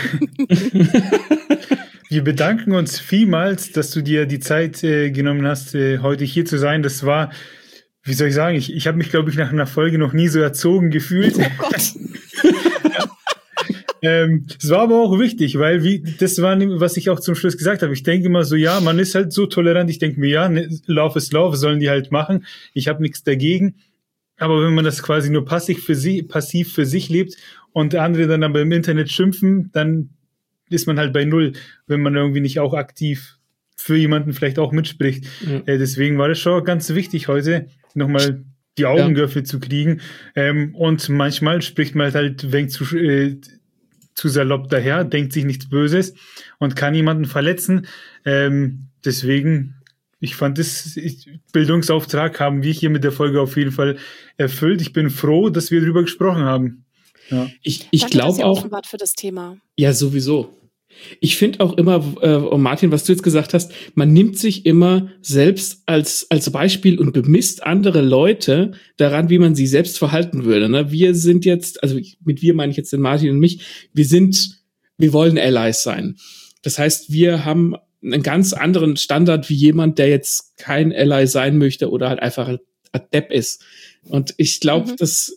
Wir bedanken uns vielmals, dass du dir die Zeit äh, genommen hast, äh, heute hier zu sein. Das war, wie soll ich sagen, ich, ich habe mich, glaube ich, nach einer Folge noch nie so erzogen gefühlt. Oh Gott. ähm, es war aber auch wichtig, weil wie das war, was ich auch zum Schluss gesagt habe. Ich denke immer so, ja, man ist halt so tolerant. Ich denke mir, ja, ne, Love is Love, sollen die halt machen. Ich habe nichts dagegen. Aber wenn man das quasi nur passiv für, sie, passiv für sich lebt und andere dann aber im Internet schimpfen, dann ist man halt bei Null, wenn man irgendwie nicht auch aktiv für jemanden vielleicht auch mitspricht. Ja. Äh, deswegen war das schon ganz wichtig, heute nochmal die Augen ja. dafür zu kriegen. Ähm, und manchmal spricht man halt ein wenig zu, äh, zu salopp daher, denkt sich nichts Böses und kann jemanden verletzen. Ähm, deswegen, ich fand das ich, Bildungsauftrag haben wir hier mit der Folge auf jeden Fall erfüllt. Ich bin froh, dass wir darüber gesprochen haben. Ja. Ich, ich glaube auch. Für das Thema. Ja, sowieso. Ich finde auch immer, äh, Martin, was du jetzt gesagt hast, man nimmt sich immer selbst als als Beispiel und bemisst andere Leute daran, wie man sie selbst verhalten würde. Ne? Wir sind jetzt, also mit wir meine ich jetzt den Martin und mich, wir sind, wir wollen Allies sein. Das heißt, wir haben einen ganz anderen Standard wie jemand, der jetzt kein Ally sein möchte oder halt einfach ein Depp ist. Und ich glaube, mhm. dass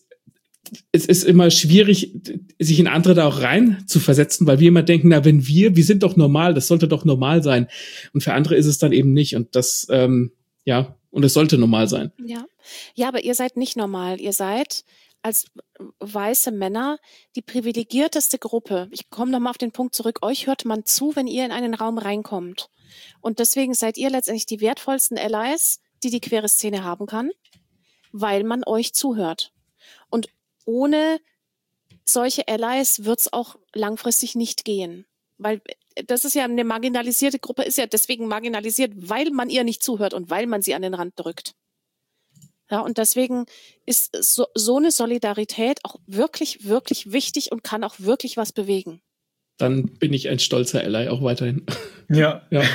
es ist immer schwierig, sich in andere da auch rein zu versetzen, weil wir immer denken, na, wenn wir, wir sind doch normal, das sollte doch normal sein. Und für andere ist es dann eben nicht. Und das, ähm, ja, und es sollte normal sein. Ja. Ja, aber ihr seid nicht normal. Ihr seid als weiße Männer die privilegierteste Gruppe. Ich komme nochmal auf den Punkt zurück. Euch hört man zu, wenn ihr in einen Raum reinkommt. Und deswegen seid ihr letztendlich die wertvollsten Allies, die die queere Szene haben kann, weil man euch zuhört. Und ohne solche Allies wird es auch langfristig nicht gehen. Weil das ist ja eine marginalisierte Gruppe, ist ja deswegen marginalisiert, weil man ihr nicht zuhört und weil man sie an den Rand drückt. Ja, und deswegen ist so, so eine Solidarität auch wirklich, wirklich wichtig und kann auch wirklich was bewegen. Dann bin ich ein stolzer Ally auch weiterhin. Ja, ja.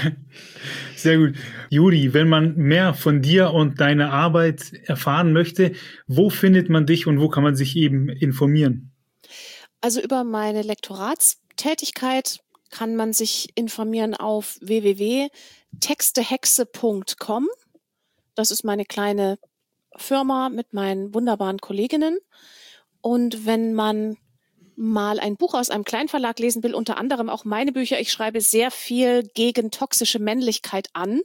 Sehr gut. Juri, wenn man mehr von dir und deiner Arbeit erfahren möchte, wo findet man dich und wo kann man sich eben informieren? Also über meine Lektoratstätigkeit kann man sich informieren auf w w w punkt textehexe punkt com. Das ist meine kleine Firma mit meinen wunderbaren Kolleginnen. Und wenn man mal ein Buch aus einem Kleinverlag lesen will, unter anderem auch meine Bücher, ich schreibe sehr viel gegen toxische Männlichkeit an,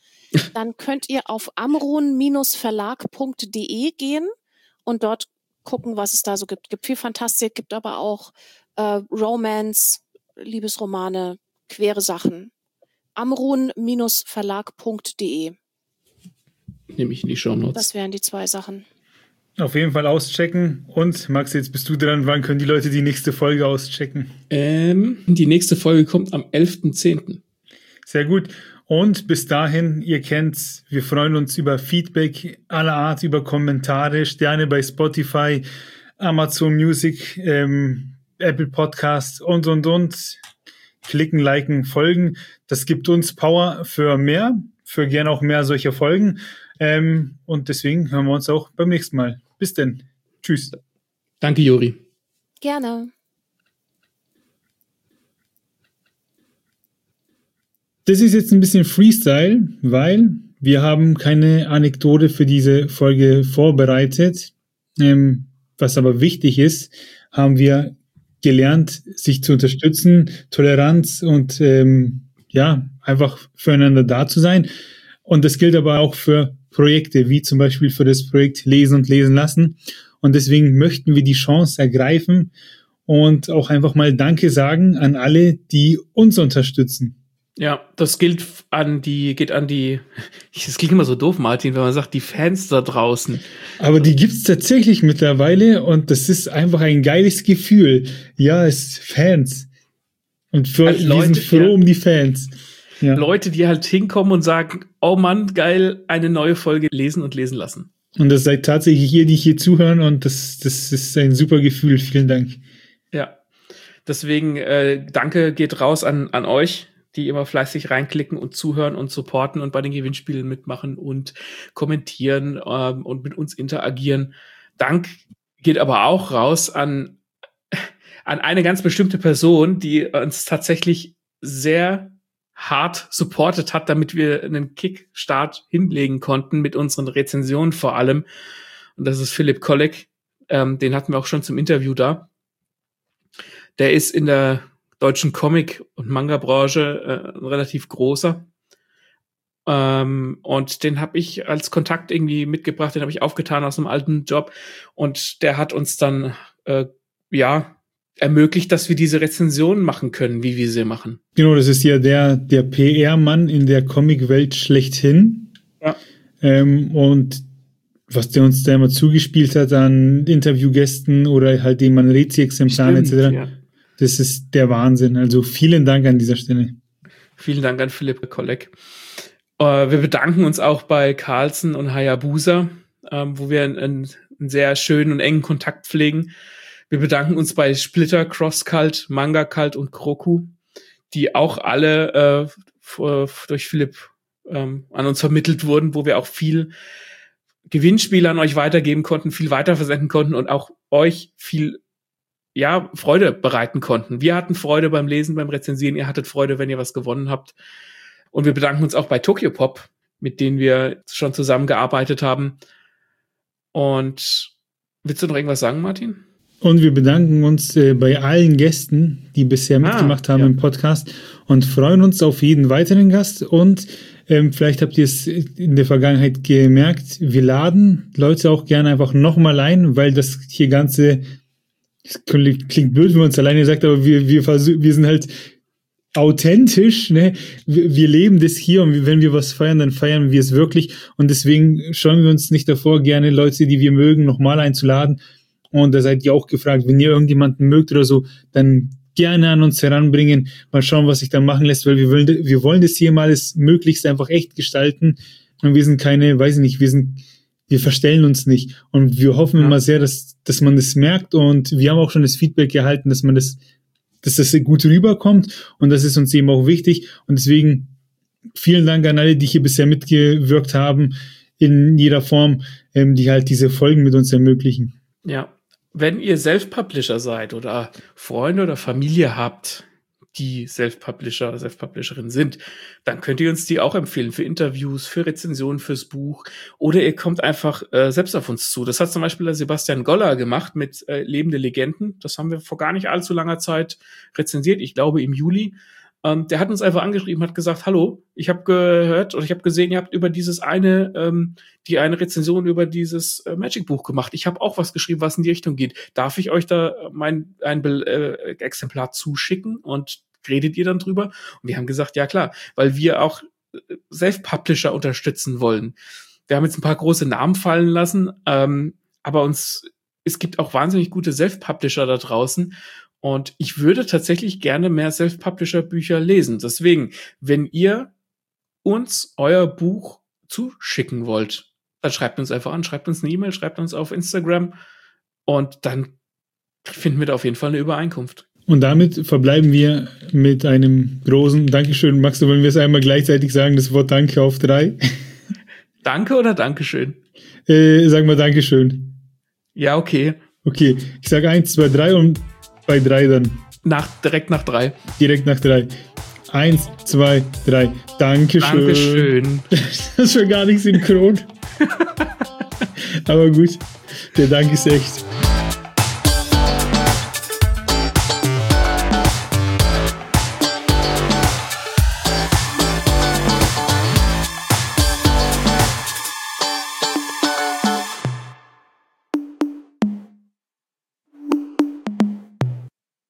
dann könnt ihr auf amrun verlag punkt de gehen und dort gucken, was es da so gibt. Es gibt viel Fantastik, gibt aber auch äh, Romance, Liebesromane, queere Sachen. amrun verlag punkt de. Nehme ich in die Shownotes. Das wären die zwei Sachen. Auf jeden Fall auschecken. Und Max, jetzt bist du dran. Wann können die Leute die nächste Folge auschecken? Ähm, die nächste Folge kommt am elften zehnten Sehr gut. Und bis dahin, ihr kennt's, wir freuen uns über Feedback aller Art, über Kommentare, Sterne bei Spotify, Amazon Music, ähm, Apple Podcasts und, und, und. Klicken, liken, folgen. Das gibt uns Power für mehr, für gerne auch mehr solcher Folgen. Ähm, und deswegen hören wir uns auch beim nächsten Mal. Bis denn. Tschüss. Danke, Juri. Gerne. Das ist jetzt ein bisschen Freestyle, weil wir haben keine Anekdote für diese Folge vorbereitet. Ähm, was aber wichtig ist, haben wir gelernt, sich zu unterstützen, Toleranz und ähm, ja, einfach füreinander da zu sein. Und das gilt aber auch für Projekte, wie zum Beispiel für das Projekt Lesen und Lesen lassen. Und deswegen möchten wir die Chance ergreifen und auch einfach mal Danke sagen an alle, die uns unterstützen. Ja, das gilt an die, geht an die, das klingt immer so doof, Martin, wenn man sagt, die Fans da draußen. Aber die gibt's tatsächlich mittlerweile und das ist einfach ein geiles Gefühl. Ja, es Fans. Und für, Also Leute, wir sind froh ja. um die Fans. Ja. Leute, die halt hinkommen und sagen, oh Mann, geil, eine neue Folge lesen und lesen lassen. Und das seid tatsächlich ihr, die hier zuhören und das, das ist ein super Gefühl. Vielen Dank. Ja, deswegen äh, danke geht raus an, an euch, die immer fleißig reinklicken und zuhören und supporten und bei den Gewinnspielen mitmachen und kommentieren ähm, und mit uns interagieren. Dank geht aber auch raus an, an eine ganz bestimmte Person, die uns tatsächlich sehr hart supportet hat, damit wir einen Kickstart hinlegen konnten mit unseren Rezensionen vor allem. Und das ist Philipp Kolleg. Ähm, den hatten wir auch schon zum Interview da. Der ist in der deutschen Comic- und Manga-Branche äh, ein relativ großer. Ähm, und den habe ich als Kontakt irgendwie mitgebracht, den habe ich aufgetan aus einem alten Job. Und der hat uns dann, äh, ja, ermöglicht, dass wir diese Rezensionen machen können, wie wir sie machen. Genau, das ist ja der, der P R-Mann in der Comic-Welt schlechthin. Ja. Ähm, und was der uns da immer zugespielt hat an Interviewgästen oder halt dem an Rezi-Exemplaren et cetera. Ja. Das ist der Wahnsinn. Also vielen Dank an dieser Stelle. Vielen Dank an Philipp Kolleg. Äh, wir bedanken uns auch bei Carlsen und Hayabusa, ähm, wo wir einen, einen sehr schönen und engen Kontakt pflegen. Wir bedanken uns bei Splitter, Crosscult, Manga Cult und Kroku, die auch alle äh, durch Philipp ähm, an uns vermittelt wurden, wo wir auch viel Gewinnspiele an euch weitergeben konnten, viel weiterversenden konnten und auch euch viel ja, Freude bereiten konnten. Wir hatten Freude beim Lesen, beim Rezensieren. Ihr hattet Freude, wenn ihr was gewonnen habt. Und wir bedanken uns auch bei Tokyopop, mit denen wir schon zusammengearbeitet haben. Und willst du noch irgendwas sagen, Martin? Und wir bedanken uns äh, bei allen Gästen, die bisher mitgemacht ah, haben ja. im Podcast und freuen uns auf jeden weiteren Gast. Und ähm, vielleicht habt ihr es in der Vergangenheit gemerkt, wir laden Leute auch gerne einfach nochmal ein, weil das hier Ganze das klingt blöd, wenn man es alleine sagt, aber wir, wir versuchen, wir sind halt authentisch, ne? Wir, wir leben das hier und wenn wir was feiern, dann feiern wir es wirklich und deswegen scheuen wir uns nicht davor, gerne Leute, die wir mögen, nochmal einzuladen und da seid ihr auch gefragt, wenn ihr irgendjemanden mögt oder so, dann gerne an uns heranbringen, mal schauen, was sich da machen lässt, weil wir wollen, wir wollen das hier mal das möglichst einfach echt gestalten und wir sind keine, weiß ich nicht, wir sind wir verstellen uns nicht und wir hoffen ja. immer sehr, dass, dass man das merkt und wir haben auch schon das Feedback erhalten, dass man das, dass das gut rüberkommt und das ist uns eben auch wichtig und deswegen vielen Dank an alle, die hier bisher mitgewirkt haben in jeder Form, ähm, die halt diese Folgen mit uns ermöglichen. Ja, wenn ihr Self-Publisher seid oder Freunde oder Familie habt, die Self-Publisher oder Self-Publisherin sind, dann könnt ihr uns die auch empfehlen für Interviews, für Rezensionen, fürs Buch oder ihr kommt einfach äh, selbst auf uns zu. Das hat zum Beispiel der Sebastian Goller gemacht mit äh, Lebende Legenden. Das haben wir vor gar nicht allzu langer Zeit rezensiert, ich glaube im Juli. Ähm, der hat uns einfach angeschrieben, hat gesagt, hallo, ich habe gehört oder ich habe gesehen, ihr habt über dieses eine, ähm, die eine Rezension über dieses äh, Magic-Buch gemacht. Ich habe auch was geschrieben, was in die Richtung geht. Darf ich euch da mein ein äh, Exemplar zuschicken und redet ihr dann drüber? Und wir haben gesagt, ja klar, weil wir auch Self-Publisher unterstützen wollen. Wir haben jetzt ein paar große Namen fallen lassen, ähm, aber uns, es gibt auch wahnsinnig gute Self-Publisher da draußen. Und ich würde tatsächlich gerne mehr Self-Publisher-Bücher lesen. Deswegen, wenn ihr uns euer Buch zuschicken wollt, dann schreibt uns einfach an, schreibt uns eine E-Mail, schreibt uns auf Instagram und dann finden wir da auf jeden Fall eine Übereinkunft. Und damit verbleiben wir mit einem großen Dankeschön. Max, du, wollen wir es einmal gleichzeitig sagen, das Wort Danke auf drei? Danke oder Dankeschön? Äh, sagen wir Dankeschön. Ja, okay. Okay, ich sage eins, zwei, drei und bei drei dann. Nach, direkt nach drei. Direkt nach drei. Eins, zwei, drei. Dankeschön. Dankeschön. Das war gar nicht synchron. Aber gut, der Dank ist echt.